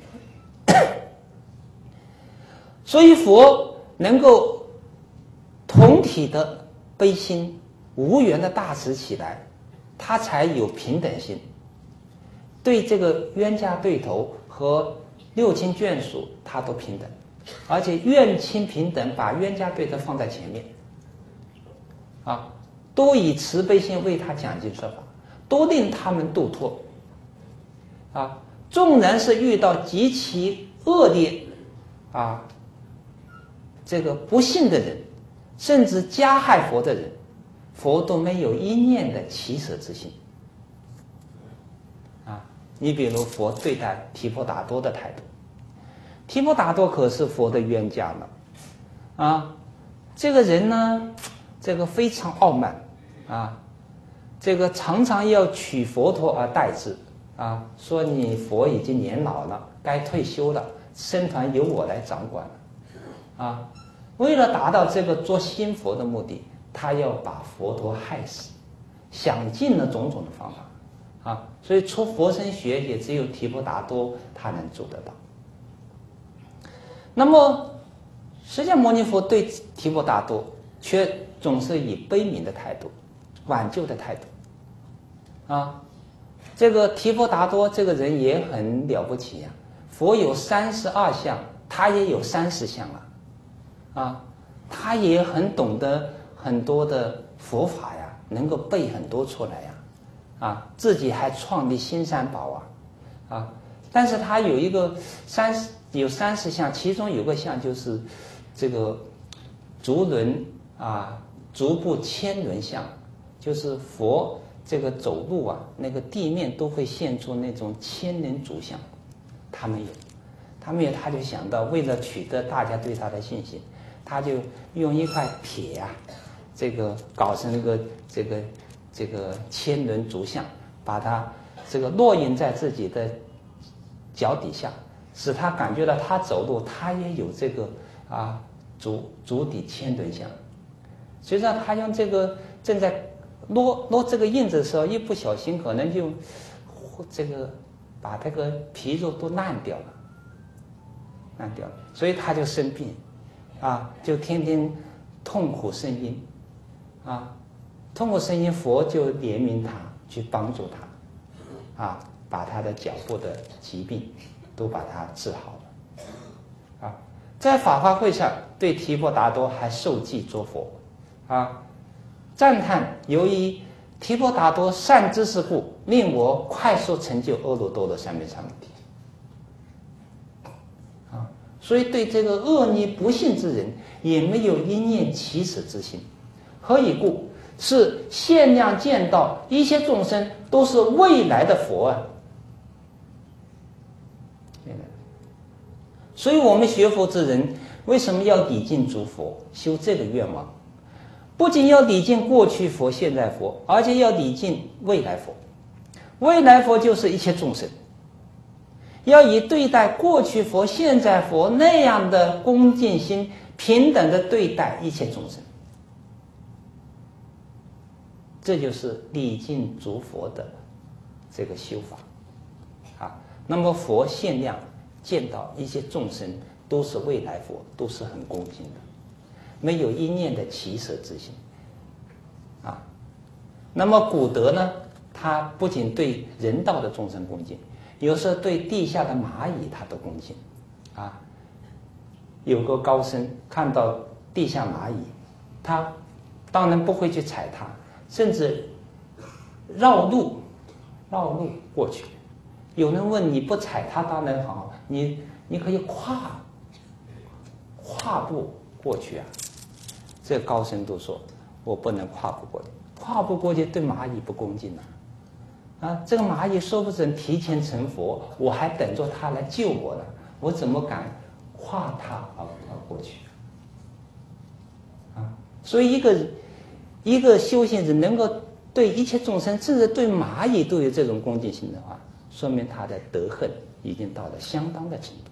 所以佛能够同体的悲心，无缘的大慈起来，他才有平等心，对这个冤家对头和六亲眷属他都平等，而且怨亲平等，把冤家对头放在前面都以慈悲心为他讲经说法，都令他们度脱纵然是遇到极其恶劣这个不幸的人，甚至加害佛的人，佛都没有一念的起舍之心你比如佛对待提婆达多的态度，提婆达多可是佛的冤家了这个人呢，这个非常傲慢这个常常要取佛陀而代之说你佛已经年老了，该退休了，僧团由我来掌管了，为了达到这个做新佛的目的，他要把佛陀害死，想尽了种种的方法，所以出佛身学也只有提婆达多他能做得到。那么释迦牟尼佛对提婆达多却总是以悲悯的态度、挽救的态度，这个提婆达多这个人也很了不起呀，佛有32相，他也有30相他也很懂得很多的佛法呀，能够背很多出来呀，自己还创立心三宝但是他有30相，其中有个相就是这个足轮足部千轮相，就是佛这个走路那个地面都会现出那种千轮足相，他没有，他就想到为了取得大家对他的信心，他就用一块铁这个搞成这个千轮足相，把它这个落印在自己的脚底下，使他感觉到他走路他也有这个足底千轮相。实际上他用这个正在落这个印子的时候，一不小心可能就这个把这个皮肉都烂掉了，所以他就生病就天天痛苦呻吟痛苦呻吟，佛就怜悯他，去帮助他把他的脚部的疾病都把他治好了在法华会上对提婆达多还受记作佛赞叹由于提婆达多善知识故，令我快速成就阿耨多罗三藐三菩提所以对这个恶逆不信之人也没有一念起死之心。何以故？是限量见到一切众生都是未来的佛所以我们学佛之人为什么要礼敬诸佛，修这个愿望？不仅要礼敬过去佛、现在佛，而且要礼敬未来佛。未来佛就是一切众生，要以对待过去佛、现在佛那样的恭敬心，平等的对待一切众生。这就是礼敬诸佛的这个修法那么佛限量见到一些众生都是未来佛，都是很恭敬的，没有一念的起舍之心那么古德呢，他不仅对人道的众生恭敬，有时候对地下的蚂蚁他都恭敬有个高僧看到地下蚂蚁，他当然不会去踩它，甚至绕路过去。有人问你不踩它当然好，你可以跨步过去这高僧都说我不能跨步过去，跨步过去对蚂蚁不恭敬这个蚂蚁说不准提前成佛，我还等着它来救我了，我怎么敢跨它而过去所以一个修行人能够对一切众生，甚至对蚂蚁都有这种恭敬心的话，说明他的德行已经到了相当的程度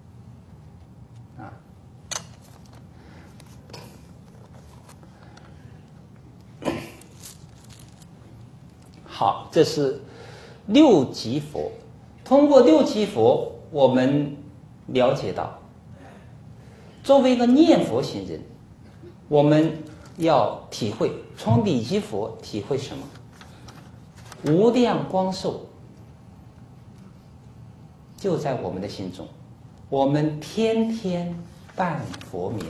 好，这是六级佛。通过六级佛，我们了解到，作为一个念佛行人，我们要体会从理级佛体会什么？无量光寿就在我们的心中，我们天天伴佛眠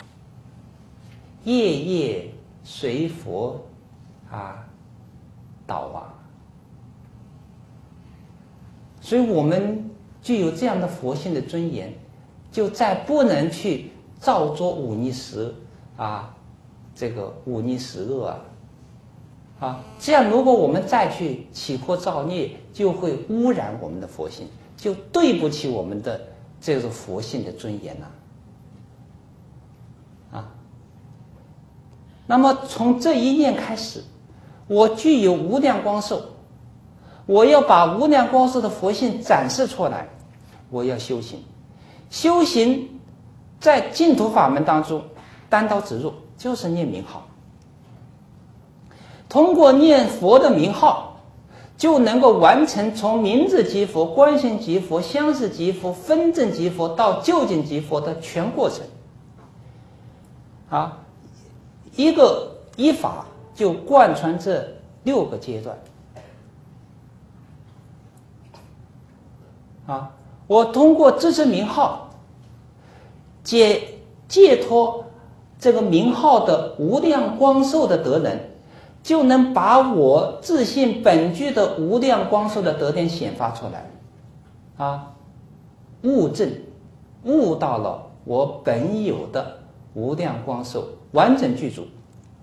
夜夜随佛导所以我们具有这样的佛性的尊严，就再不能去造作忤逆十这个忤逆十恶这样如果我们再去起惑造孽，就会污染我们的佛性，就对不起我们的这个佛性的尊严那么从这一念开始，我具有无量光寿， 我要把无量光寿的佛性展示出来，我要修行。修行在净土法门当中单刀直入，就是念名号。通过念佛的名号，就能够完成从名字即佛、观行即佛、相似即佛、分证即佛到究竟即佛的全过程。一个依法就贯穿这6个阶段。我通过支持名号，解脱这个名号的无量光寿的德能，就能把我自性本具的无量光寿的德点显发出来。悟证，悟到了我本有的无量光寿完整具足。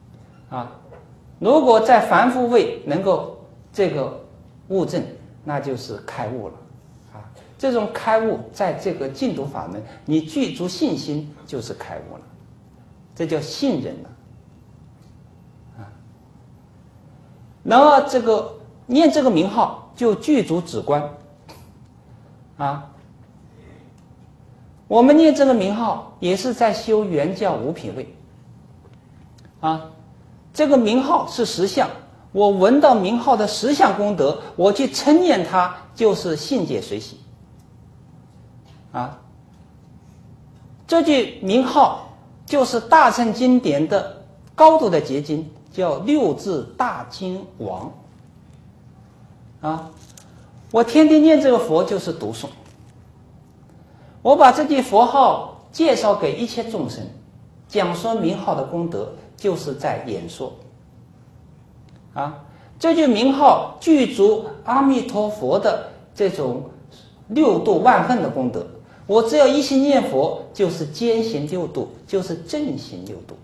如果在凡夫位能够这个悟证，那就是开悟了。这种开悟在这个净土法门，你具足信心就是开悟了，这叫信任了。然后这个念这个名号就具足止观。我们念这个名号也是在修圆教五品位。这个名号是实相，我闻到名号的实相功德，我去称念它，就是信解随喜。这句名号就是大乘经典的高度的结晶，叫6字大经王。我天天念这个佛就是读诵，我把这句佛号介绍给一切众生，讲说名号的功德，就是在演说。这句名号具足阿弥陀佛的这种6度万恨的功德，我只要一心念佛，就是兼行6度，就是正行6度。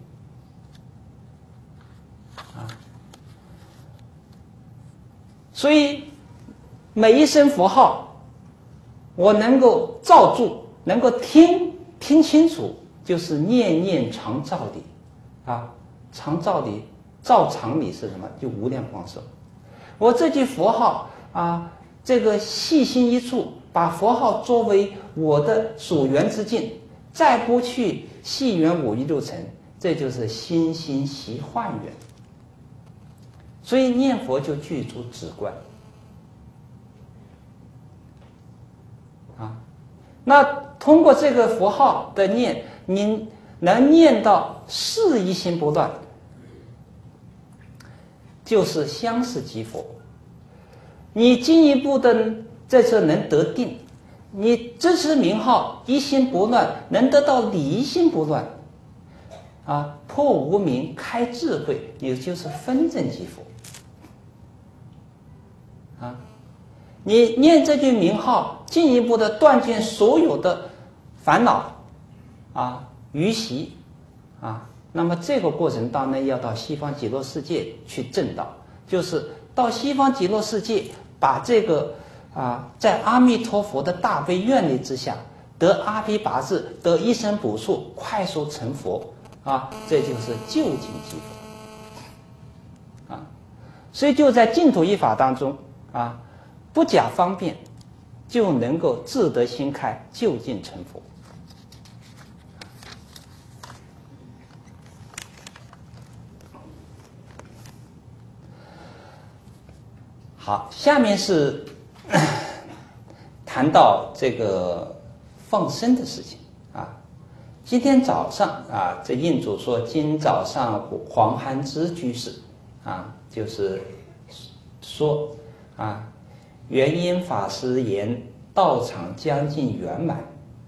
所以每一声佛号，我能够照住，能够听清楚，就是念念常照理。常照理，照常理是什么？就无量光寿。我这句佛号这个细心一处，把佛号作为我的属缘之境，再不去细缘5欲6尘，这就是心心习幻缘。所以念佛就具足止观。那通过这个佛号的念，您能念到事一心不乱，就是相似即佛。你进一步的这次能得定，你支持名号一心不乱，能得到离心不乱。破无明开智慧，也就是分证即佛。你念这句名号，进一步的断尽所有的烦恼余习那么这个过程当中要到西方极乐世界去证道，就是到西方极乐世界，把这个在阿弥陀佛的大悲愿力之下，得阿毗跋致，得一生补处，快速成佛这就是究竟即佛。所以就在净土一法当中不假方便，就能够自得心开，究竟成佛。好，下面是谈到这个放生的事情今天早上这印主说，今早上黄憨之居士就是说元因法师言道场将近圆满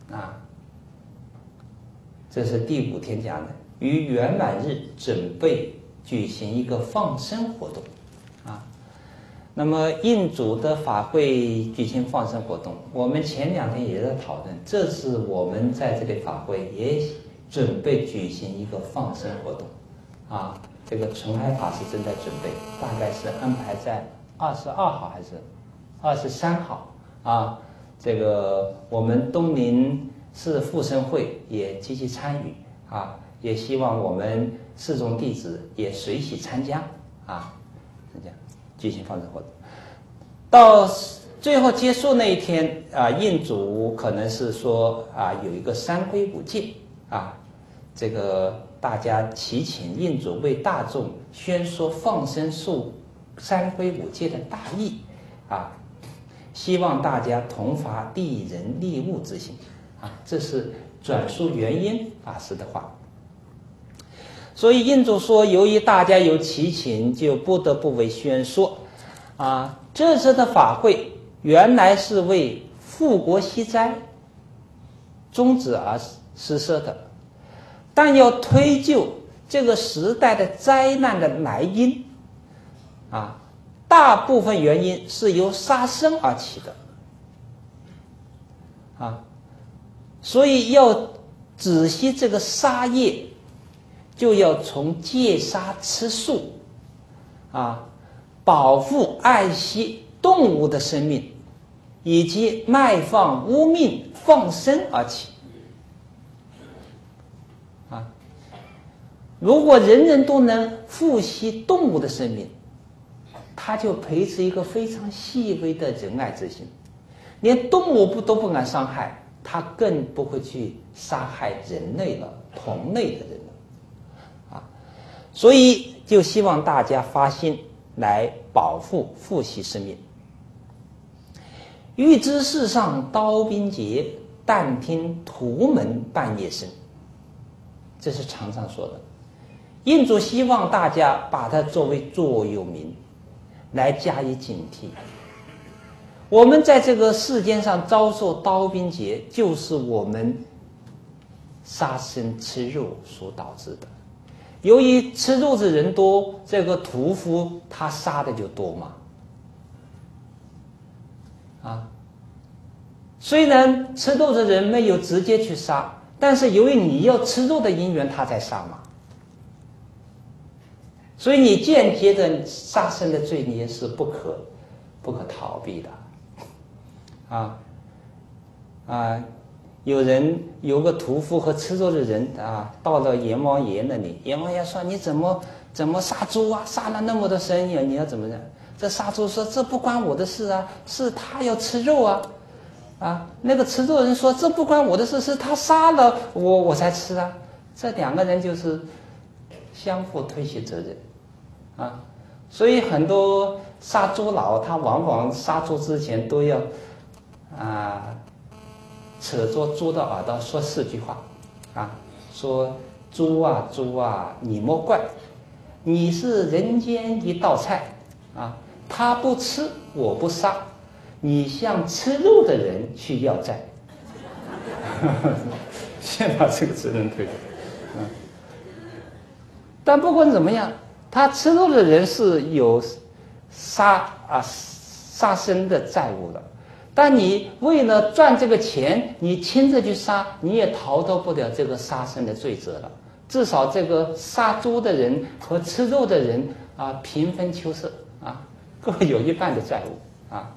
这是第5天讲的，于圆满日准备举行一个放生活动那么印主的法会举行放生活动，我们前2天也在讨论，这次我们在这里法会也准备举行一个放生活动这个纯海法师正在准备，大概是安排在22号还是23号这个我们东林市附生会也积极参与也希望我们寺众弟子也随喜参加这样举行放生活动。 到最后结束那一天啊，印主可能是说啊，有一个三规五戒啊，这个大家祈请印主为大众宣说放生受三规五戒的大义啊，希望大家同发利人利物之心啊，这是转述元音法师的话。所以印主说，由于大家有祈请，就不得不为宣说啊。这次的法会原来是为富国息灾宗旨而施设的，但要推究这个时代的灾难的来因啊，大部分原因是由杀生而起的啊，所以要仔细这个杀业，就要从戒杀吃素啊，保护爱惜动物的生命，以及卖放污命放生而起啊。如果人人都能护惜动物的生命，他就培植一个非常细微的仁爱之心，连动物都不敢伤害，他更不会去杀害人类了，同类的人了啊。所以就希望大家发心来保护护惜生命。欲知世上刀兵劫，但听屠门半夜声，这是常常说的。印主希望大家把它作为座右铭来加以警惕。我们在这个世间上遭受刀兵劫，就是我们杀生吃肉所导致的。由于吃肉的人多，这个屠夫他杀的就多嘛。啊，虽然吃肉的人没有直接去杀，但是由于你要吃肉的因缘，他才杀嘛。所以你间接的杀生的罪孽是不可逃避的。有个屠夫和吃肉的人啊，到了阎王爷那里，阎王爷说：“你怎么杀猪啊？杀了那么多生意，你要怎么着？”这杀猪说：“这不关我的事啊，是他要吃肉啊。”啊，那个吃肉人说：“这不关我的事，是他杀了我才吃啊。”这两个人就是相互推卸责任啊。所以很多杀猪佬，他往往杀猪之前都要扯着猪的耳朵说4句话啊，说：“猪啊猪啊，你莫怪，你是人间一道菜啊，他不吃我不杀，你向吃肉的人去要债。”先把这个责任推了。但不管怎么样，他吃肉的人是有杀生的债务的。但你为了赚这个钱，你亲自去杀，你也逃脱不了这个杀生的罪责了。至少这个杀猪的人和吃肉的人啊，平分秋色啊，各有一半的债务啊。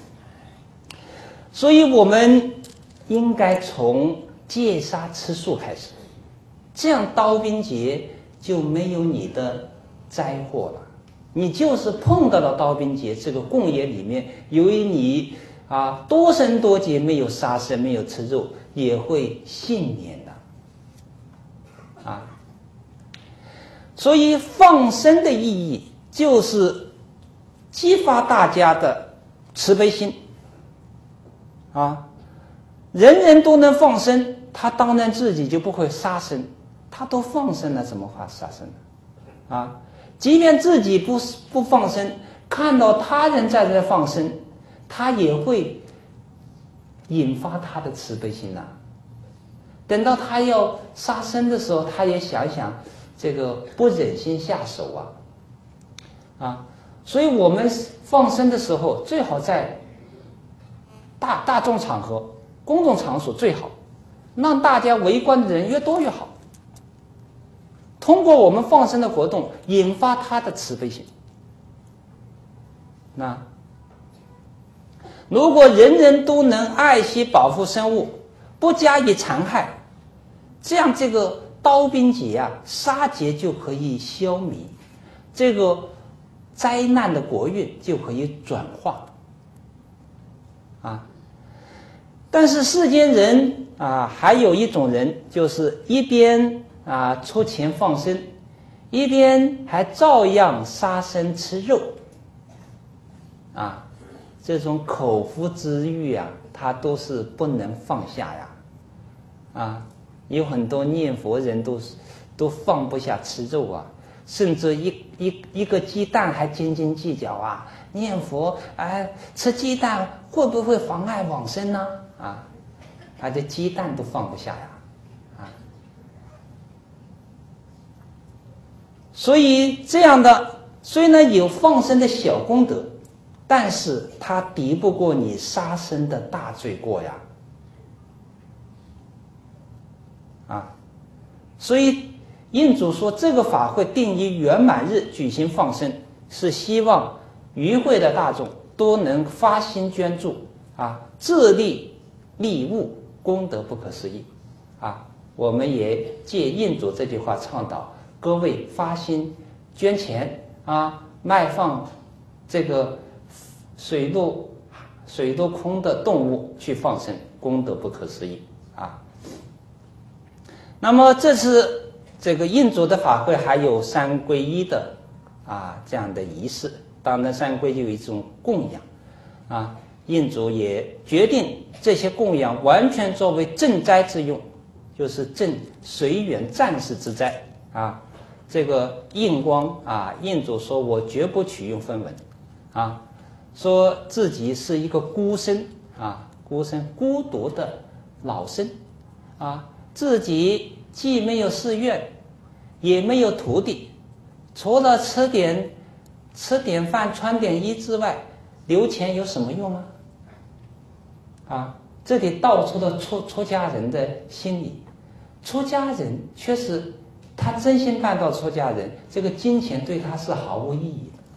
所以我们应该从戒杀吃素开始，这样刀兵劫就没有你的灾祸了。你就是碰到了刀兵劫这个共业里面，由于你多生多劫没有杀生，没有吃肉，也会幸免的啊。所以放生的意义就是激发大家的慈悲心啊。人人都能放生，他当然自己就不会杀生，他都放生了，怎么会杀生呢？啊，即便自己不放生，看到他人在这放生，他也会引发他的慈悲心啊。等到他要杀生的时候，他也想想这个不忍心下手啊。所以我们放生的时候，最好在大众场合、公众场所最好，让大家围观的人越多越好。通过我们放生的活动，引发他的慈悲心。那如果人人都能爱惜保护生物，不加以残害，这样这个刀兵劫杀劫就可以消弭，这个灾难的国运就可以转化啊。但是世间人啊，还有一种人，就是一边啊出钱放生，一边还照样杀生吃肉啊。这种口腹之欲啊，他都是不能放下呀啊。有很多念佛人都放不下吃肉啊，甚至一个鸡蛋还斤斤计较啊。念佛吃鸡蛋会不会妨碍往生呢？啊，他这鸡蛋都放不下呀啊。所以这样的虽然有放生的小功德，但是它敌不过你杀生的大罪过呀啊。所以印主说这个法会定于圆满日举行放生，是希望与会的大众都能发心捐助啊，自利利物，功德不可思议啊。我们也借印主这句话倡导各位发心捐钱啊，卖放这个水陆空的动物去放生，功德不可思议啊。那么这次这个印主的法会还有三皈依的这样的仪式，当然三皈依有一种供养啊，印主也决定这些供养完全作为赈灾之用，就是赈随缘战士之灾啊。这个印光印主说我绝不取用分文啊，说自己是一个孤身孤独的老僧啊，自己既没有寺院，也没有徒弟，除了吃点饭穿点衣之外，留钱有什么用啊？这里道出了出家人的心理。出家人确实他真心办到出家人，这个金钱对他是毫无意义的。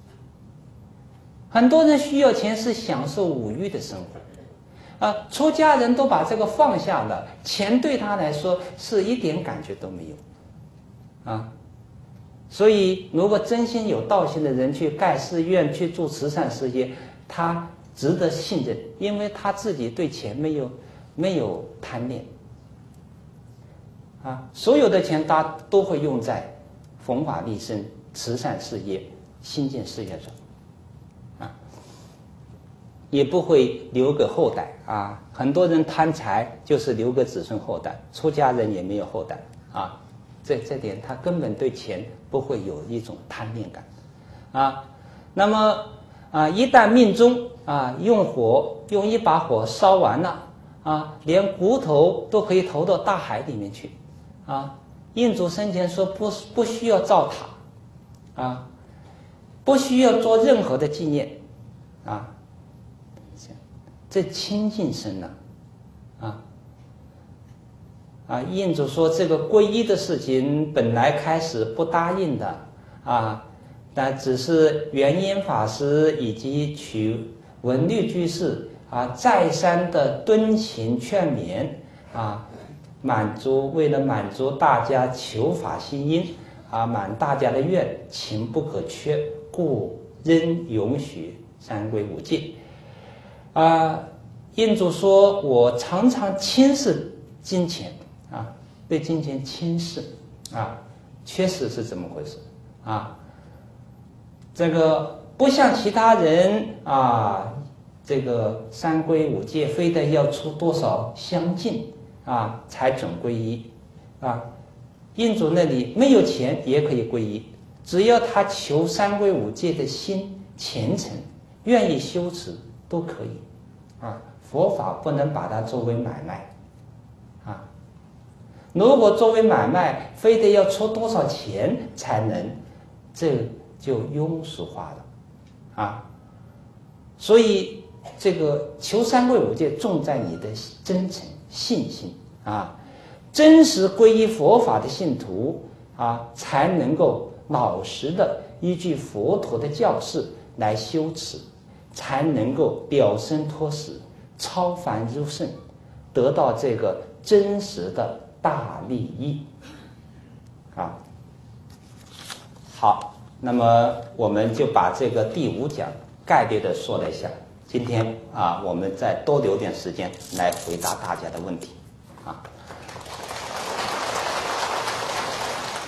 很多人需要钱是享受五欲的生活出家人都把这个放下了，钱对他来说是一点感觉都没有所以如果真心有道心的人去盖寺院，去做慈善事业，他值得信任，因为他自己对钱没有贪恋所有的钱他都会用在弘法利生、慈善事业、新建事业上也不会留给后代很多人贪财就是留给子孙后代，出家人也没有后代这点他根本对钱不会有一种贪恋感那么一旦命中用一把火烧完了连骨头都可以投到大海里面去印主生前说不需要造塔不需要做任何的纪念这清净身印主说这个皈依的事情本来开始不答应的但只是圆琰法师以及取文律居士再三的敦勤劝勉为了满足大家求法心因满大家的愿，情不可缺，故仍允许三皈五戒印主说我常常轻视金钱对金钱轻视确实是这么回事这个不像其他人这个三皈五戒非得要出多少香镜才准皈依印主那里没有钱也可以皈依，只要他求三皈五戒的心虔诚，愿意修持都可以佛法不能把它作为买卖如果作为买卖非得要出多少钱才能，这就庸俗化了所以这个求三皈五戒重在你的真诚信心真实皈依佛法的信徒才能够老实的依据佛陀的教示来修持，才能够了生脱死，超凡入圣，得到这个真实的大利益好，那么我们就把这个第5讲概略的说了一下。 今天啊，我们再多留点时间来回答大家的问题啊。